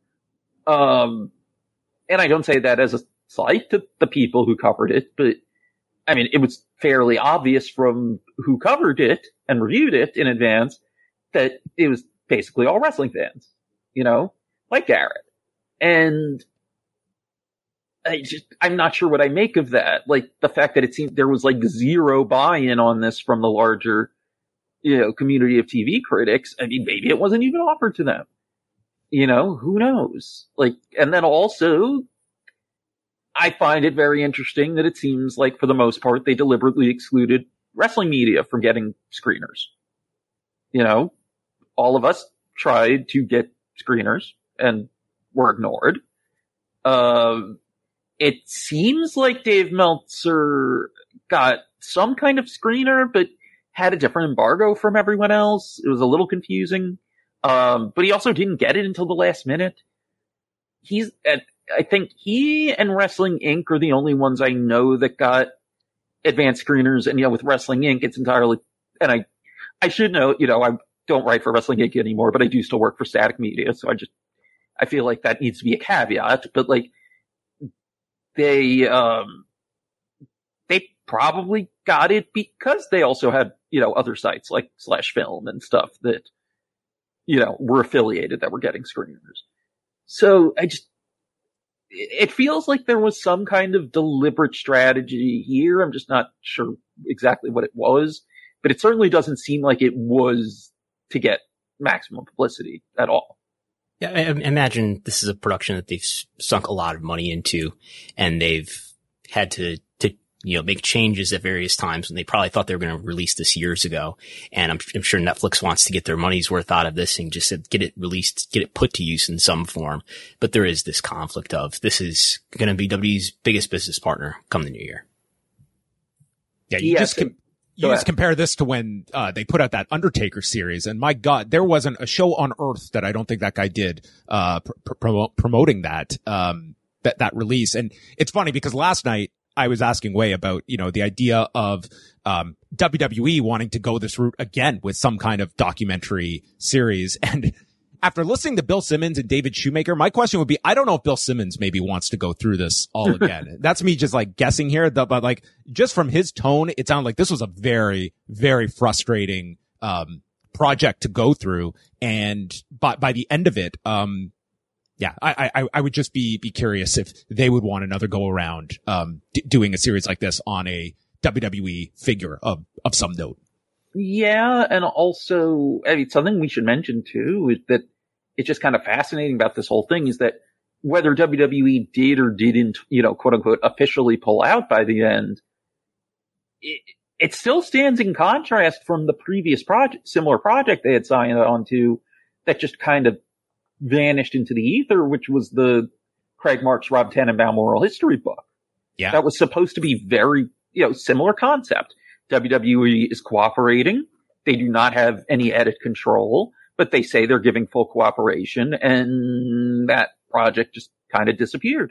Um, and I don't say that as a slight to the people who covered it, but I mean, it was fairly obvious from who covered it and reviewed it in advance that it was basically all wrestling fans, you know, like Garrett. And I just, I'm not sure what I make of that. Like the fact that it seemed there was like zero buy-in on this from the larger, you know, community of T V critics. I mean, maybe it wasn't even offered to them. You know, who knows? Like, and then also, I find it very interesting that it seems like for the most part, they deliberately excluded wrestling media from getting screeners. You know, all of us tried to get screeners and were ignored. Uh, it seems like Dave Meltzer got some kind of screener, but had a different embargo from everyone else. It was a little confusing. Um, but he also didn't get it until the last minute. He's at, I think he and Wrestling Incorporated are the only ones I know that got advanced screeners. And, you know, with Wrestling Incorporated, it's entirely, and I, I should know, you know, I don't write for Wrestling Incorporated anymore, but I do still work for Static Media. So I just, I feel like that needs to be a caveat, but like they, um, they probably got it because they also had, you know, other sites like Slash Film and stuff that, you know, were affiliated that were getting screeners. So I just, it feels like there was some kind of deliberate strategy here. I'm just not sure exactly what it was, but it certainly doesn't seem like it was to get maximum publicity at all. Yeah, I imagine this is a production that they've sunk a lot of money into, and they've had to, to, you know, make changes at various times, and they probably thought they were going to release this years ago. And I'm, I'm sure Netflix wants to get their money's worth out of this and just get it released, get it put to use in some form. But there is this conflict of this is going to be W W's biggest business partner come the new year. Yeah, you yes. just com- you just compare this to when uh, they put out that Undertaker series, and my God, there wasn't a show on earth that I don't think that guy did uh, pr- pr- promoting that um, that that release. And it's funny because last night, I was asking Wei about, you know, the idea of um W W E wanting to go this route again with some kind of documentary series. And after listening to Bill Simmons and David Shoemaker, my question would be, I don't know if Bill Simmons maybe wants to go through this all again. That's me just like guessing here, but like just from his tone, it sounded like this was a very, very frustrating um project to go through. And by, by the end of it, um, yeah, I, I, I would just be, be curious if they would want another go around, um, d- doing a series like this on a W W E figure of, of some note. Yeah. And also, I mean, something we should mention too is that it's just kind of fascinating about this whole thing is that whether W W E did or didn't, you know, quote unquote, officially pull out by the end, it, it still stands in contrast from the previous project, similar project they had signed on to that just kind of vanished into the ether, which was the Craig Marks, Rob Tannenbaum oral history book. Yeah. That was supposed to be very, you know, similar concept. W W E is cooperating. They do not have any edit control, but they say they're giving full cooperation, and that project just kind of disappeared.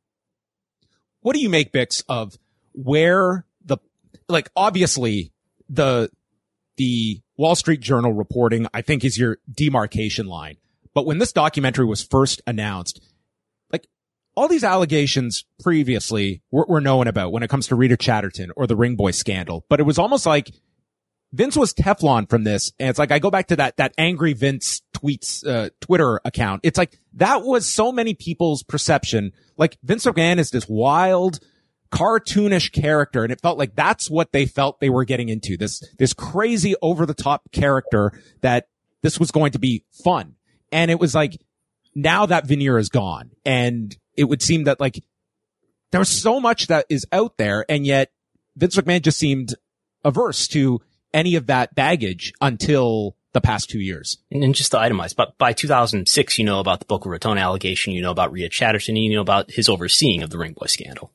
What do you make, Bix, of where the, like, obviously the, the Wall Street Journal reporting, I think, is your demarcation line. But when this documentary was first announced, like, all these allegations previously were, were known about when it comes to Rita Chatterton or the Ring Boy scandal. But it was almost like Vince was Teflon from this. And it's like, I go back to that, that angry Vince tweets, uh, Twitter account. It's like, that was so many people's perception. Like, Vince McMahon is this wild, cartoonish character, and it felt like that's what they felt they were getting into. This, this crazy over the top character that this was going to be fun. And it was like, now that veneer is gone. And it would seem that like there's so much that is out there, and yet Vince McMahon just seemed averse to any of that baggage until the past two years. And, and just to itemize, but by two thousand six, you know about the Boca Raton allegation, you know about Rita Chatterton, you know about his overseeing of the Ring Boy scandal.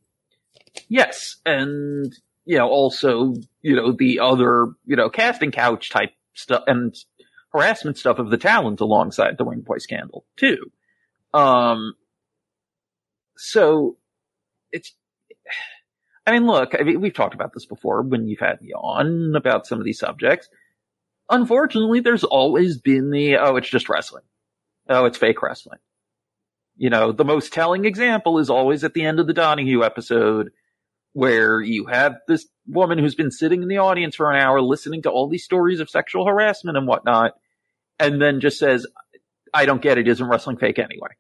Yes. And, you know, also, you know, the other, you know, casting couch type stuff and harassment stuff of the talent alongside the Ring Boy scandal too. Um, so it's, I mean, look, I mean, we've talked about this before when you've had me on about some of these subjects. Unfortunately, there's always been the, oh, it's just wrestling. Oh, it's fake wrestling. You know, the most telling example is always at the end of the Donahue episode, where you have this woman who's been sitting in the audience for an hour listening to all these stories of sexual harassment and whatnot, and then just says, I don't get it, isn't wrestling fake anyway?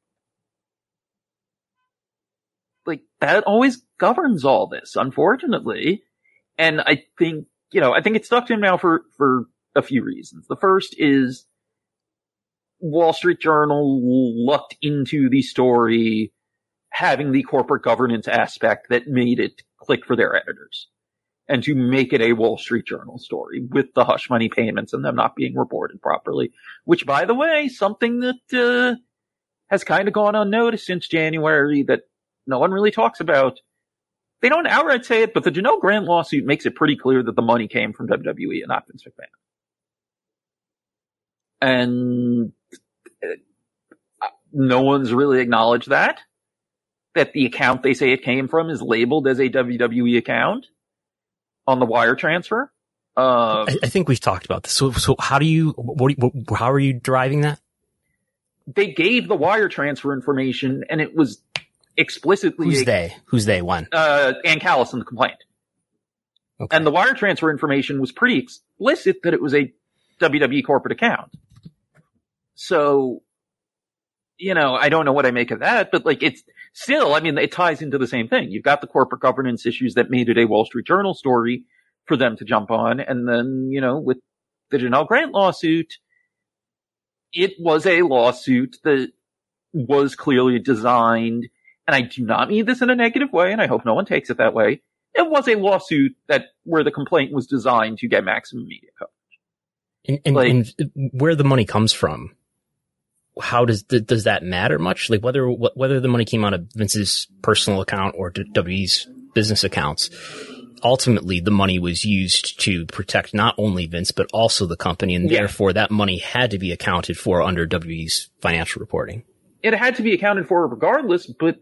Like, that always governs all this, unfortunately. And I think, you know, I think it's stuck to him now for, for a few reasons. The first is Wall Street Journal looked into the story having the corporate governance aspect that made it click for their editors, and to make it a Wall Street Journal story with the hush money payments and them not being reported properly, which, by the way, something that uh, has kind of gone unnoticed since January that no one really talks about. They don't outright say it, but the Janelle Grant lawsuit makes it pretty clear that the money came from W W E and not Vince McMahon. And uh, no one's really acknowledged that. That the account they say it came from is labeled as a W W E account on the wire transfer. Um, I, I think we've talked about this. So, so how do you, what, what, how are you driving that? They gave the wire transfer information, and it was explicitly Who's a, they? Who's they? When? Uh, Ann Callis in the complaint. Okay. And the wire transfer information was pretty explicit that it was a W W E corporate account. So, you know, I don't know what I make of that, but like it's still, I mean, it ties into the same thing. You've got the corporate governance issues that made it a Wall Street Journal story for them to jump on. And then, you know, with the Janelle Grant lawsuit, it was a lawsuit that was clearly designed, and I do not mean this in a negative way, and I hope no one takes it that way. It was a lawsuit that where the complaint was designed to get maximum media coverage. And, and, like, and where the money comes from, how does does that matter much? Like whether whether the money came out of Vince's personal account or W W E's business accounts, ultimately the money was used to protect not only Vince but also the company, and yeah. therefore that money had to be accounted for under W W E's financial reporting. It had to be accounted for regardless, but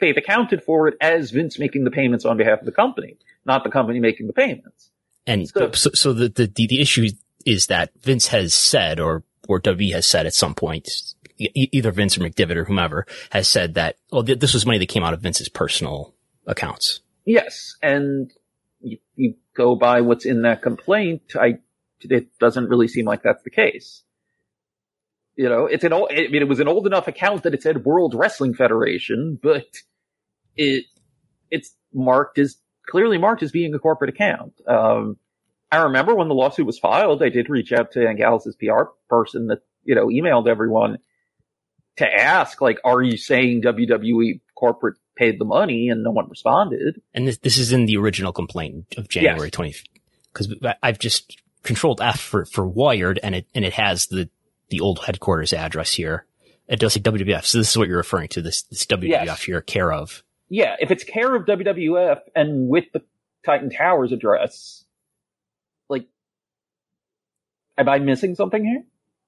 they've accounted for it as Vince making the payments on behalf of the company, not the company making the payments. And so, so, so the, the, the issue is that Vince has said, or, or W W E has said at some point, e- either Vince or McDevitt or whomever has said that, oh, th- this was money that came out of Vince's personal accounts. Yes. And you, you go by what's in that complaint. I, it doesn't really seem like that's the case. You know, it's an old, I mean, it was an old enough account that it said World Wrestling Federation, but it, it's marked as, clearly marked as being a corporate account. Um, I remember when the lawsuit was filed, I did reach out to Gallus' P R person that, you know, emailed everyone to ask, like, are you saying W W E corporate paid the money? And no one responded. And this, this is in the original complaint of January yes. twentieth. Cause I've just controlled F for, for Wired, and it, and it has the, the old headquarters address here. It does say W W F. So this is what you're referring to, this, this W W F yes. here, care of. Yeah. If it's care of W W F and with the Titan Towers address, like, am I missing something here?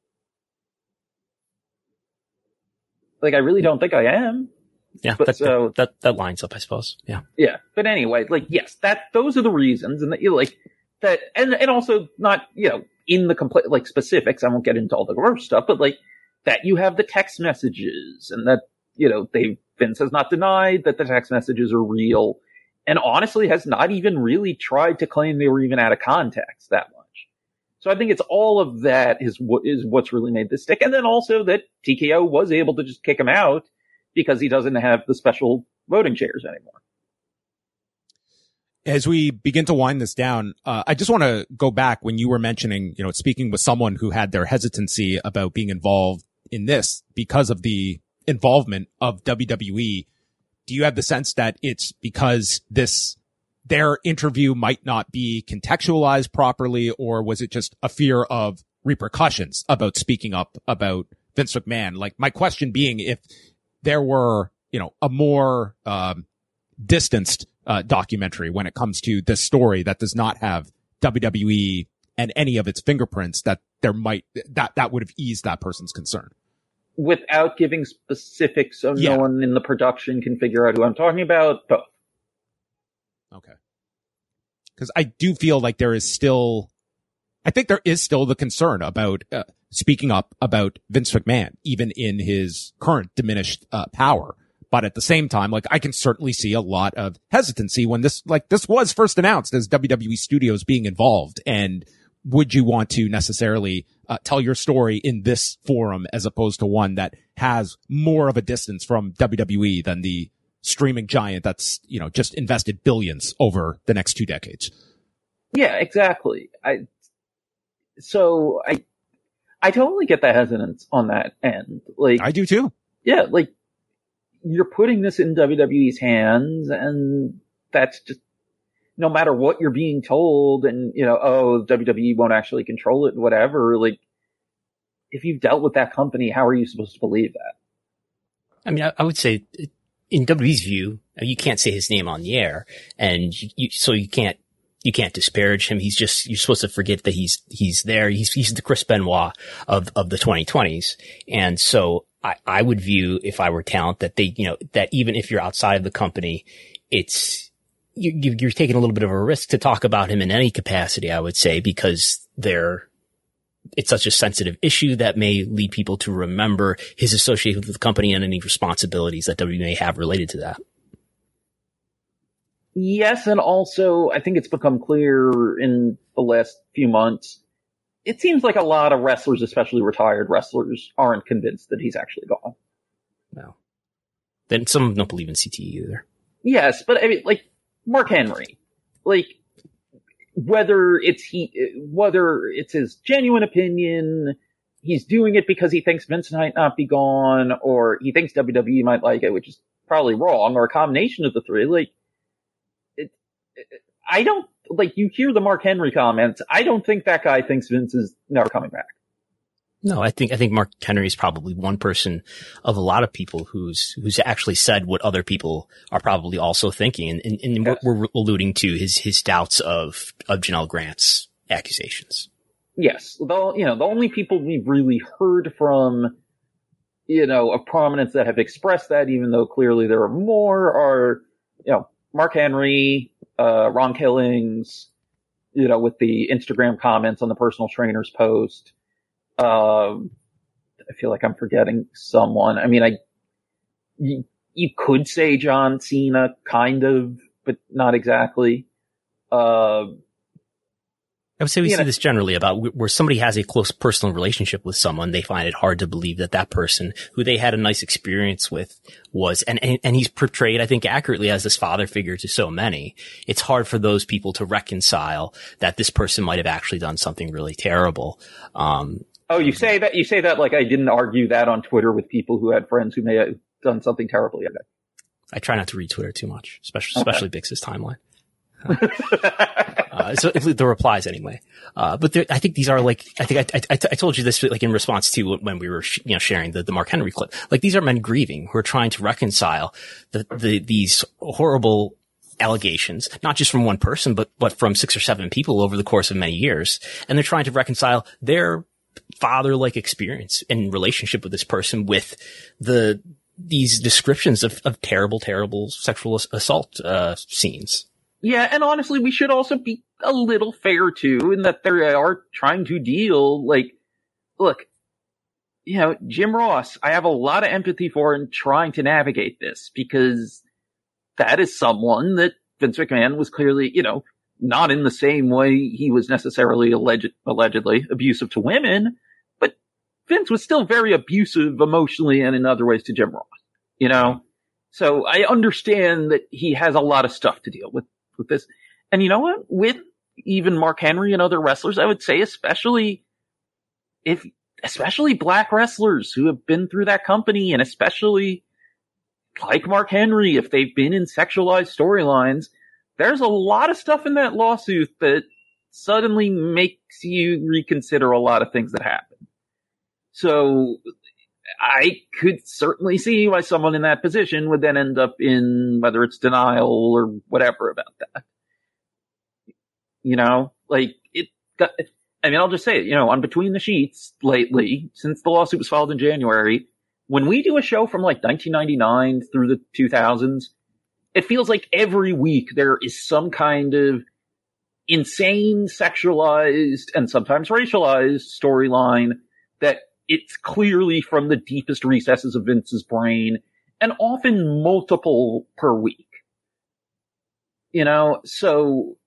Like, I really don't think I am. Yeah, but that, so, that, that, that lines up, I suppose. Yeah. Yeah. But anyway, like, yes, that, those are the reasons. And that, you know, like, that, and, and also not, you know, in the complete, like, specifics, I won't get into all the gross stuff, but like, that you have the text messages and that, you know, they, Vince has not denied that the text messages are real, and honestly has not even really tried to claim they were even out of context that much. So I think it's all of that is what is what's really made this stick. And then also that T K O was able to just kick him out because he doesn't have the special voting chairs anymore. As we begin to wind this down, uh, I just want to go back when you were mentioning, you know, speaking with someone who had their hesitancy about being involved in this because of the involvement of W W E. Do you have the sense that it's because this, their interview might not be contextualized properly, or was it just a fear of repercussions about speaking up about Vince McMahon? Like, my question being, if there were, you know, a more, um, distanced, uh, documentary when it comes to this story that does not have W W E and any of its fingerprints, that there might, that, that would have eased that person's concern. Without giving specifics, so yeah. no one in the production can figure out who I'm talking about, both. Okay. Because I do feel like there is still, I think there is still the concern about uh, speaking up about Vince McMahon, even in his current diminished uh, power. But at the same time, like, I can certainly see a lot of hesitancy when this, like, this was first announced as W W E Studios being involved. And would you want to necessarily uh, tell your story in this forum as opposed to one that has more of a distance from W W E than the streaming giant that's, you know, just invested billions over the next two decades? Yeah, exactly. I, so I, I totally get the hesitance on that end. Like, I do too. Yeah. Like, you're putting this in W W E's hands, and that's just, no matter what you're being told, and, you know, oh, W W E won't actually control it, whatever. Like, if you've dealt with that company, how are you supposed to believe that? I mean, I, I would say in W W E's view, you can't say his name on the air, and you, you, so you can't, you can't disparage him. He's just, you're supposed to forget that he's, he's there. He's, he's the Chris Benoit of, of the twenty twenties. And so I, I would view, if I were talent, that they, you know, that even if you're outside of the company, it's, You, you're taking a little bit of a risk to talk about him in any capacity, I would say, because they're, it's such a sensitive issue that may lead people to remember his association with the company and any responsibilities that W W E may have related to that. Yes, and also I think it's become clear in the last few months, it seems like a lot of wrestlers, especially retired wrestlers, aren't convinced that he's actually gone. No. Then some don't believe in C T E either. Yes, but I mean, like, Mark Henry, like, whether it's he, whether it's his genuine opinion, he's doing it because he thinks Vince might not be gone, or he thinks W W E might like it, which is probably wrong, or a combination of the three. Like, it, it, I don't, like, you hear the Mark Henry comments, I don't think that guy thinks Vince is never coming back. No, I think, I think Mark Henry is probably one person of a lot of people who's, who's actually said what other people are probably also thinking. And, and, and yes. we're, we're alluding to his, his doubts of, of Janelle Grant's accusations. Yes. The, you know, the only people we've really heard from you know, of prominence that have expressed that, even though clearly there are more, are, you know, Mark Henry, uh, Ron Killings, you know, with the Instagram comments on the personal trainer's post. Um, I feel like I'm forgetting someone. I mean, I, you, you could say John Cena, kind of, but not exactly. Uh, I would say we see know, this generally about where somebody has a close personal relationship with someone. They find it hard to believe that that person who they had a nice experience with was, and, and, and he's portrayed, I think, accurately as this father figure to so many. It's hard for those people to reconcile that this person might have actually done something really terrible. Um, oh, you say that, you say that like I didn't argue that on Twitter with people who had friends who may have done something terrible yet. I try not to read Twitter too much, especially, okay. especially Bix's timeline. Uh, uh, so the replies anyway. Uh, but there, I think these are like, I think I, I, I told you this like in response to when we were, sh- you know, sharing the, the Mark Henry clip. Like these are men grieving who are trying to reconcile the, the, these horrible allegations, not just from one person, but, but from six or seven people over the course of many years. And they're trying to reconcile their father-like experience in relationship with this person with the, these descriptions of, of terrible, terrible sexual assault, uh, scenes. Yeah, and honestly, we should also be a little fair too, in that they are trying to deal, like, look, you know, Jim Ross, I have a lot of empathy for in trying to navigate this, because that is someone that Vince McMahon was clearly, you know, not in the same way he was necessarily alleged, allegedly abusive to women, but Vince was still very abusive emotionally and in other ways to Jim Ross, you know? So I understand that he has a lot of stuff to deal with. with this. And you know what? With even Mark Henry and other wrestlers, I would say especially if, especially black wrestlers who have been through that company, and especially like Mark Henry, if they've been in sexualized storylines, there's a lot of stuff in that lawsuit that suddenly makes you reconsider a lot of things that happened. So I could certainly see why someone in that position would then end up in, whether it's denial or whatever about that. You know, like it got, I mean, I'll just say it, you know, on Between the Sheets lately, since the lawsuit was filed in January, when we do a show from like nineteen ninety-nine through the two thousands, it feels like every week there is some kind of insane, sexualized, and sometimes racialized storyline that it's clearly from the deepest recesses of Vince's brain, and often multiple per week. You know, so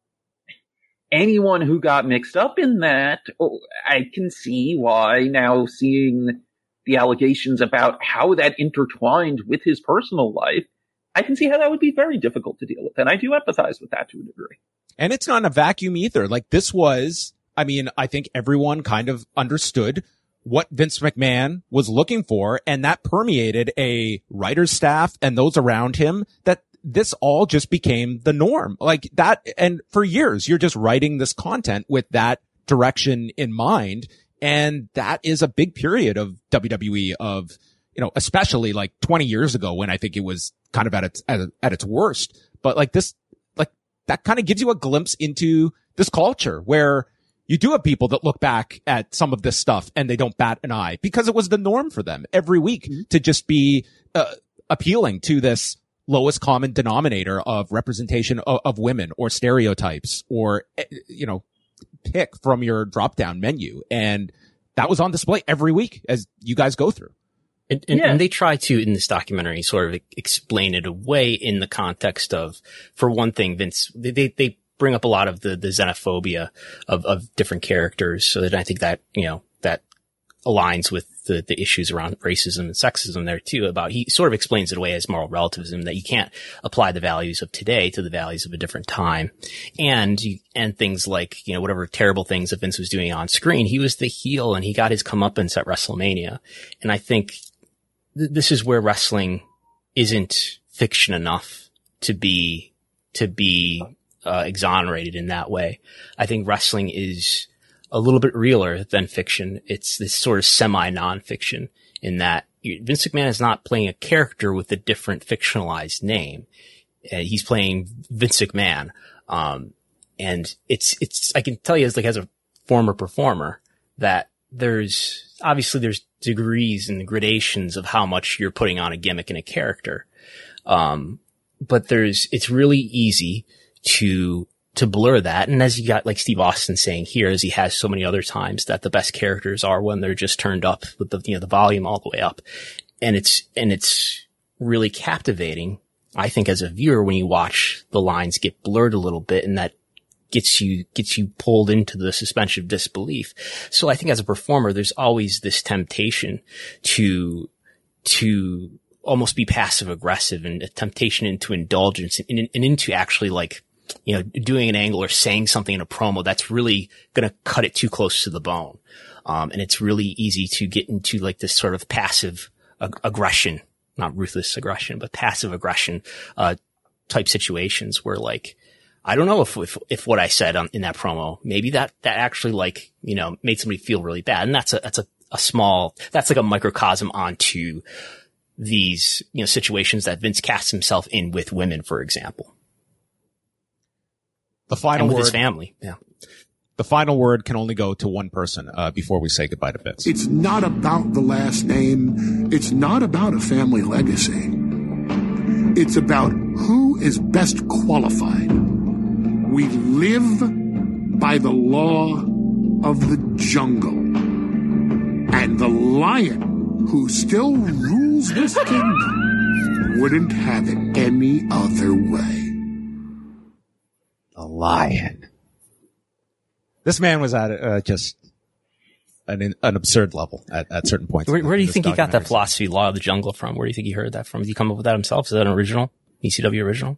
anyone who got mixed up in that, oh, I can see why now, seeing the allegations about how that intertwined with his personal life, I can see how that would be very difficult to deal with. And I do empathize with that to a degree. And it's not in a vacuum either. Like this was, I mean, I think everyone kind of understood what Vince McMahon was looking for, and that permeated a writer's staff and those around him, that this all just became the norm. Like that, and for years, you're just writing this content with that direction in mind. And that is a big period of W W E, of, you know, especially like twenty years ago, when I think it was kind of at its, at, at its worst. But like this, like that kind of gives you a glimpse into this culture where you do have people that look back at some of this stuff and they don't bat an eye, because it was the norm for them every week mm-hmm. to just be uh, appealing to this lowest common denominator of representation of, of women, or stereotypes, or, you know, pick from your drop down menu. And that was on display every week as you guys go through. And, and, yeah. and they try to, in this documentary, sort of explain it away in the context of, for one thing, Vince, they, they, they bring up a lot of the, the xenophobia of, of different characters. So that I think that, you know, that aligns with the, the issues around racism and sexism there too. About, he sort of explains it away as moral relativism, that you can't apply the values of today to the values of a different time. And, you, and things like, you know, whatever terrible things that Vince was doing on screen, he was the heel and he got his comeuppance at WrestleMania. And I think th- this is where wrestling isn't fiction enough to be, to be, uh, exonerated in that way. I think wrestling is a little bit realer than fiction. It's this sort of semi-non-fiction, in that Vince McMahon is not playing a character with a different fictionalized name. Uh, he's playing Vince McMahon. Um, and it's, it's, I can tell you, as like, as a former performer, that there's, obviously there's degrees and the gradations of how much you're putting on a gimmick and a character. Um, but there's, it's really easy to, to blur that. And as you got like Steve Austin saying here, as he has so many other times, that the best characters are when they're just turned up with the, you know, the volume all the way up. And it's, and it's really captivating, I think, as a viewer when you watch the lines get blurred a little bit, and that gets you, gets you pulled into the suspension of disbelief. So I think as a performer, there's always this temptation to, to almost be passive aggressive, and a temptation into indulgence and, and into actually like, you know, doing an angle or saying something in a promo that's really going to cut it too close to the bone. Um, and it's really easy to get into like this sort of passive ag- aggression, not ruthless aggression, but passive aggression, uh, type situations where like, I don't know if, if, if what I said on, in that promo, maybe that, that actually like, you know, made somebody feel really bad. And that's a, that's a, a small, that's like a microcosm onto these, you know, situations that Vince casts himself in with women, for example. The final and with word, his family. Yeah. The final word can only go to one person, uh, before we say goodbye to Vince. It's not about the last name. It's not about a family legacy. It's about who is best qualified. We live by the law of the jungle. And the lion who still rules this kingdom wouldn't have it any other way. The lion. This man was at uh, just an an absurd level at, at certain points. Where, where do you think he got that philosophy, law of the jungle, from? Where do you think he heard that from? Did he come up with that himself? Is that an original E C W original?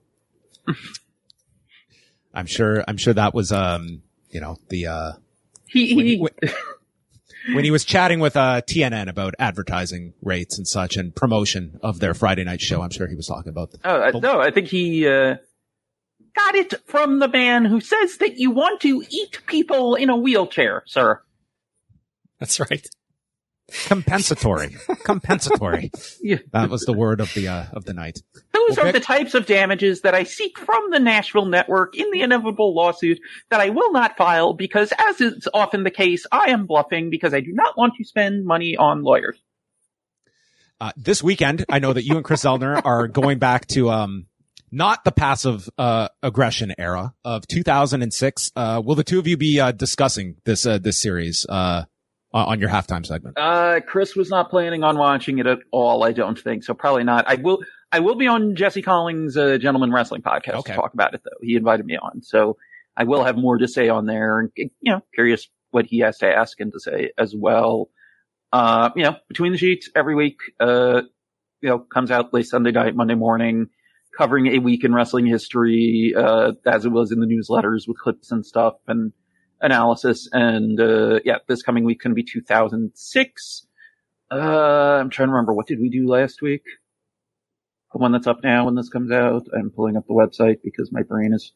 I'm sure. I'm sure that was, um, you know, the uh, he, he when, when, when he was chatting with uh, T N N about advertising rates and such and promotion of their Friday night show. I'm sure he was talking about. The, oh uh, no, I think he uh, got it from the man who says that you want to eat people in a wheelchair, sir. That's right. Compensatory. Compensatory. Yeah. That was the word of the uh, of the night. Those we'll are pick- the types of damages that I seek from the Nashville Network in the inevitable lawsuit that I will not file because, as is often the case, I am bluffing because I do not want to spend money on lawyers. Uh, this weekend, I know that you and Chris Zellner are going back to um not the passive uh aggression era of two thousand six. Uh, will the two of you be uh, discussing this uh, this series uh on your halftime segment? Uh, Chris was not planning on watching it at all, I don't think, so probably not. I will, I will be on Jesse Collins' uh, Gentleman Wrestling podcast okay. to talk about it, though. He invited me on, so I will have more to say on there, and, you know, curious what he has to ask and to say as well. Uh, you know, Between the Sheets every week, uh, you know, comes out late Sunday night, Monday morning, covering a week in wrestling history, uh, as it was in the newsletters with clips and stuff, and analysis. And uh yeah, this coming week can be two thousand six. Uh I'm trying to remember, what did we do last week? The one that's up now when this comes out. I'm pulling up the website because my brain is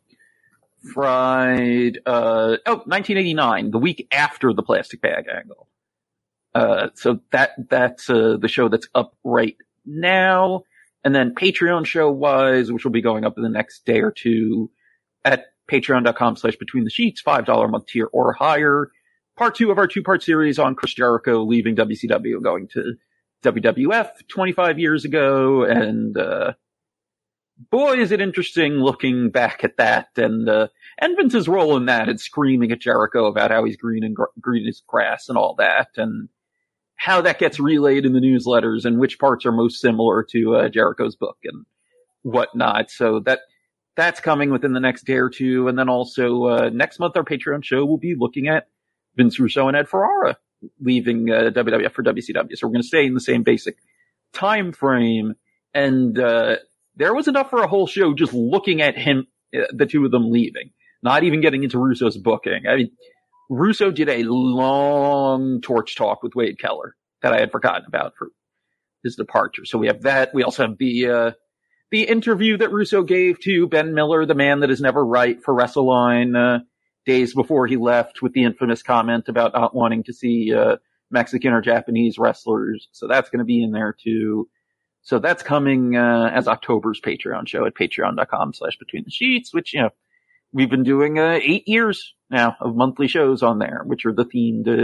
fried. Uh oh, nineteen eighty-nine, the week after the plastic bag angle. Uh so that that's uh the show that's up right now. And then Patreon show wise, which will be going up in the next day or two at patreon.com slash between the sheets, five dollars a month tier or higher. Part two of our two-part series on Chris Jericho leaving W C W, going to W W F twenty-five years ago. And, uh, boy, is it interesting looking back at that, and, uh, and Vince's role in that, and screaming at Jericho about how he's green and gr- green as grass and all that, and how that gets relayed in the newsletters, and which parts are most similar to, uh, Jericho's book and whatnot. So that, That's coming within the next day or two. And then also, uh, next month, our Patreon show will be looking at Vince Russo and Ed Ferrara leaving, uh, W W F for W C W. So we're going to stay in the same basic time frame. And, uh, there was enough for a whole show just looking at him, uh, the two of them leaving, not even getting into Russo's booking. I mean, Russo did a long torch talk with Wade Keller that I had forgotten about for his departure. So we have that. We also have the, uh, The interview that Russo gave to Ben Miller, the man that is never right, for WrestleLine, uh, days before he left, with the infamous comment about not wanting to see, uh, Mexican or Japanese wrestlers. So that's going to be in there too. So that's coming, uh, as October's Patreon show at patreon.com slash between the sheets, which, you know, we've been doing, uh, eight years now of monthly shows on there, which are the themed, uh,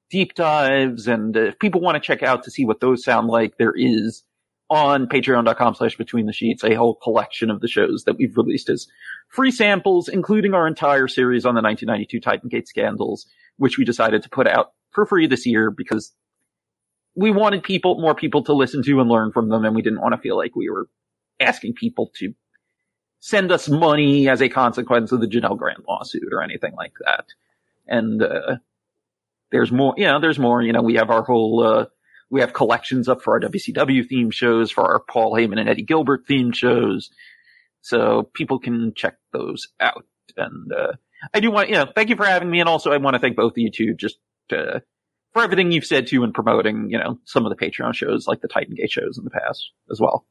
deep dives. And uh, if people want to check out to see what those sound like, there is on patreon.com slash between the sheets a whole collection of the shows that we've released as free samples, including our entire series on the nineteen ninety-two Titan Gate scandals, which we decided to put out for free this year because we wanted people, more people to listen to and learn from them. And we didn't want to feel like we were asking people to send us money as a consequence of the Janelle Grant lawsuit or anything like that. And, uh, there's more, you know, there's more, you know, we have our whole, uh, we have collections up for our W C W themed shows, for our Paul Heyman and Eddie Gilbert themed shows. So people can check those out. And, uh, I do want, you know, thank you for having me. And also I want to thank both of you too, just, uh, for everything you've said too in promoting, you know, some of the Patreon shows like the Titan Gate shows in the past as well.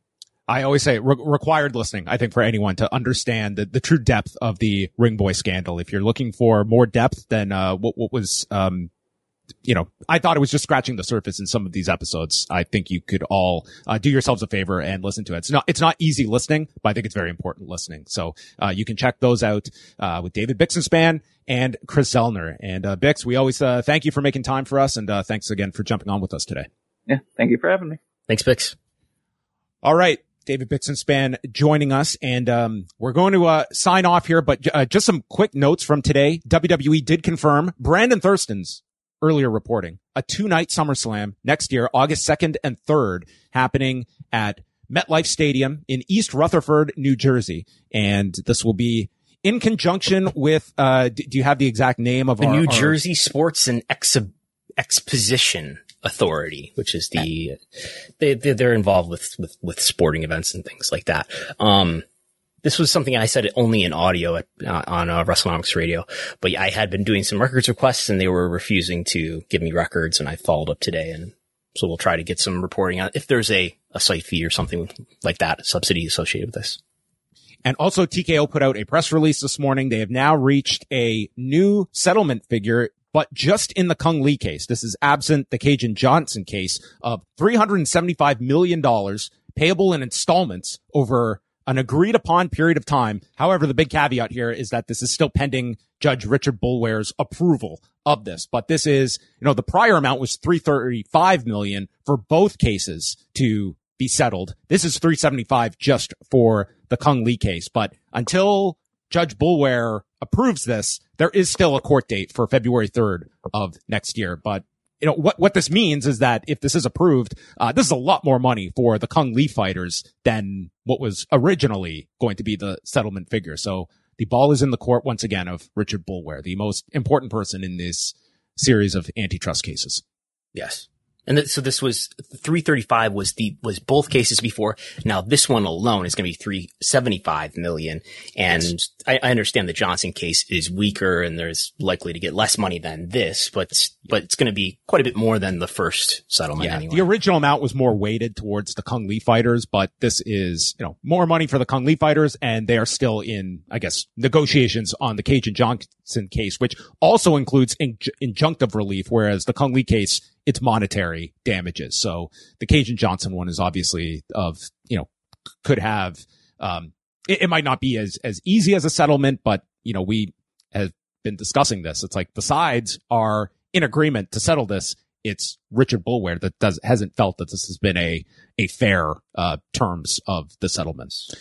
I always say re- required listening, I think, for anyone to understand the, the true depth of the Ring Boy scandal. If you're looking for more depth than, uh, what, what was, um, you know, I thought it was just scratching the surface in some of these episodes. I think you could all, uh, do yourselves a favor and listen to it. It's not, it's not easy listening, but I think it's very important listening. So, uh, you can check those out, uh, with David Bixenspan and Chris Zellner. And, uh, Bix, we always, uh, thank you for making time for us. And, uh, thanks again for jumping on with us today. Yeah. Thank you for having me. Thanks, Bix. All right. David Bixenspan joining us, and um we're going to uh sign off here, but uh, just some quick notes from today. W W E did confirm Brandon Thurston's earlier reporting a two-night SummerSlam next year, August second and third, happening at MetLife Stadium in East Rutherford, New Jersey, and this will be in conjunction with uh do you have the exact name of the our, New our... Jersey Sports and Exhi- Exposition Authority, which is the they they're involved with with with sporting events and things like that. Um, this was something I said only in audio at uh, on uh, WrestleNomics Radio, but I had been doing some records requests and they were refusing to give me records, and I followed up today, and so we'll try to get some reporting on if there's a a site fee or something like that, a subsidy associated with this. And also T K O put out a press release this morning. They have now reached a new settlement figure, but just in the Kung Lee case. This is absent the Cajun Johnson case of three hundred seventy-five million dollars payable in installments over an agreed upon period of time. However, the big caveat here is that this is still pending Judge Richard Boulware's approval of this. But this is, you know, the prior amount was three hundred thirty-five million dollars for both cases to be settled. This is three hundred seventy-five just for the Kung Lee case. But until Judge Boulware approves this, there is still a court date for February third of next year. But, you know, what, what this means is that if this is approved, uh, this is a lot more money for the Kung Lee fighters than what was originally going to be the settlement figure. So the ball is in the court once again of Richard Boulware, the most important person in this series of antitrust cases. Yes. And th- so this was three thirty-five was the, was both cases before. Now this one alone is going to be three seventy-five million. And yes. I, I understand the Johnson case is weaker and there's likely to get less money than this, but, but it's going to be quite a bit more than the first settlement yeah, anyway. The original amount was more weighted towards the Kung Lee fighters, but this is, you know, more money for the Kung Lee fighters, and they are still in, I guess, negotiations on the Cajun Johnson case, which also includes inj- injunctive relief, whereas the Kung Lee case, it's monetary damages. So the Cajun Johnson one is obviously of, you know, could have, um, it, it might not be as, as easy as a settlement, but, you know, we have been discussing this. It's like the sides are in agreement to settle this. It's Richard Boulware that does, hasn't felt that this has been a, a fair, uh, terms of the settlements.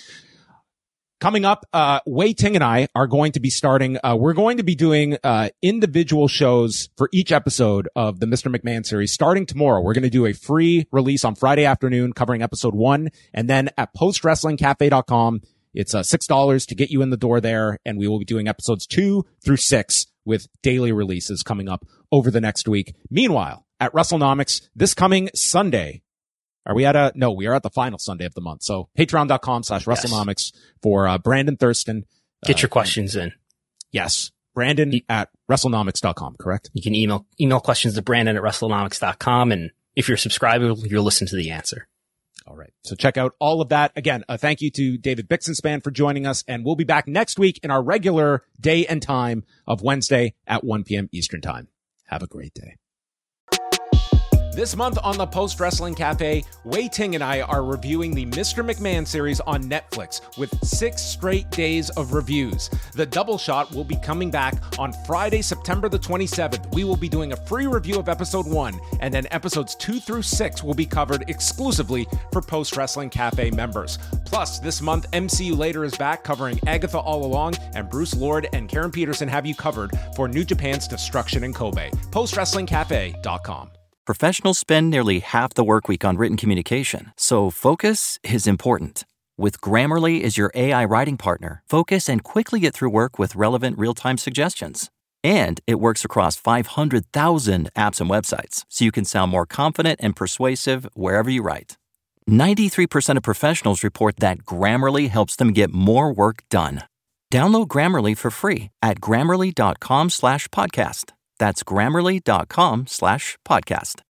Coming up, uh, Wei Ting and I are going to be starting, uh, we're going to be doing, uh, individual shows for each episode of the Mister McMahon series starting tomorrow. We're going to do a free release on Friday afternoon covering episode one. And then at post wrestling cafe dot com, it's, uh, six dollars to get you in the door there. And we will be doing episodes two through six with daily releases coming up over the next week. Meanwhile, at WrestleNomics this coming Sunday, Are we at a, no, we are at the final Sunday of the month. So patreon.com slash WrestleNomics for, uh, Brandon Thurston. Get uh, your questions in. Yes. Brandon you, at WrestleNomics dot com, correct? You can email, email questions to Brandon at WrestleNomics dot com. And if you're a subscriber, you'll listen to the answer. All right. So check out all of that. Again, a thank you to David Bixenspan for joining us. And we'll be back next week in our regular day and time of Wednesday at one p.m. Eastern time. Have a great day. This month on the Post Wrestling Cafe, Wei Ting and I are reviewing the Mister McMahon series on Netflix with six straight days of reviews. The double shot will be coming back on Friday, September the twenty-seventh. We will be doing a free review of episode one, and then episodes two through six will be covered exclusively for Post Wrestling Cafe members. Plus, this month, M C U Later is back covering Agatha All Along, and Bruce Lord and Karen Peterson have you covered for New Japan's Destruction in Kobe. post wrestling cafe dot com. Professionals spend nearly half the workweek on written communication, so focus is important. With Grammarly as your A I writing partner, focus and quickly get through work with relevant real-time suggestions. And it works across five hundred thousand apps and websites, so you can sound more confident and persuasive wherever you write. ninety-three percent of professionals report that Grammarly helps them get more work done. Download Grammarly for free at grammarly.com slash podcast. That's grammarly.com slash podcast.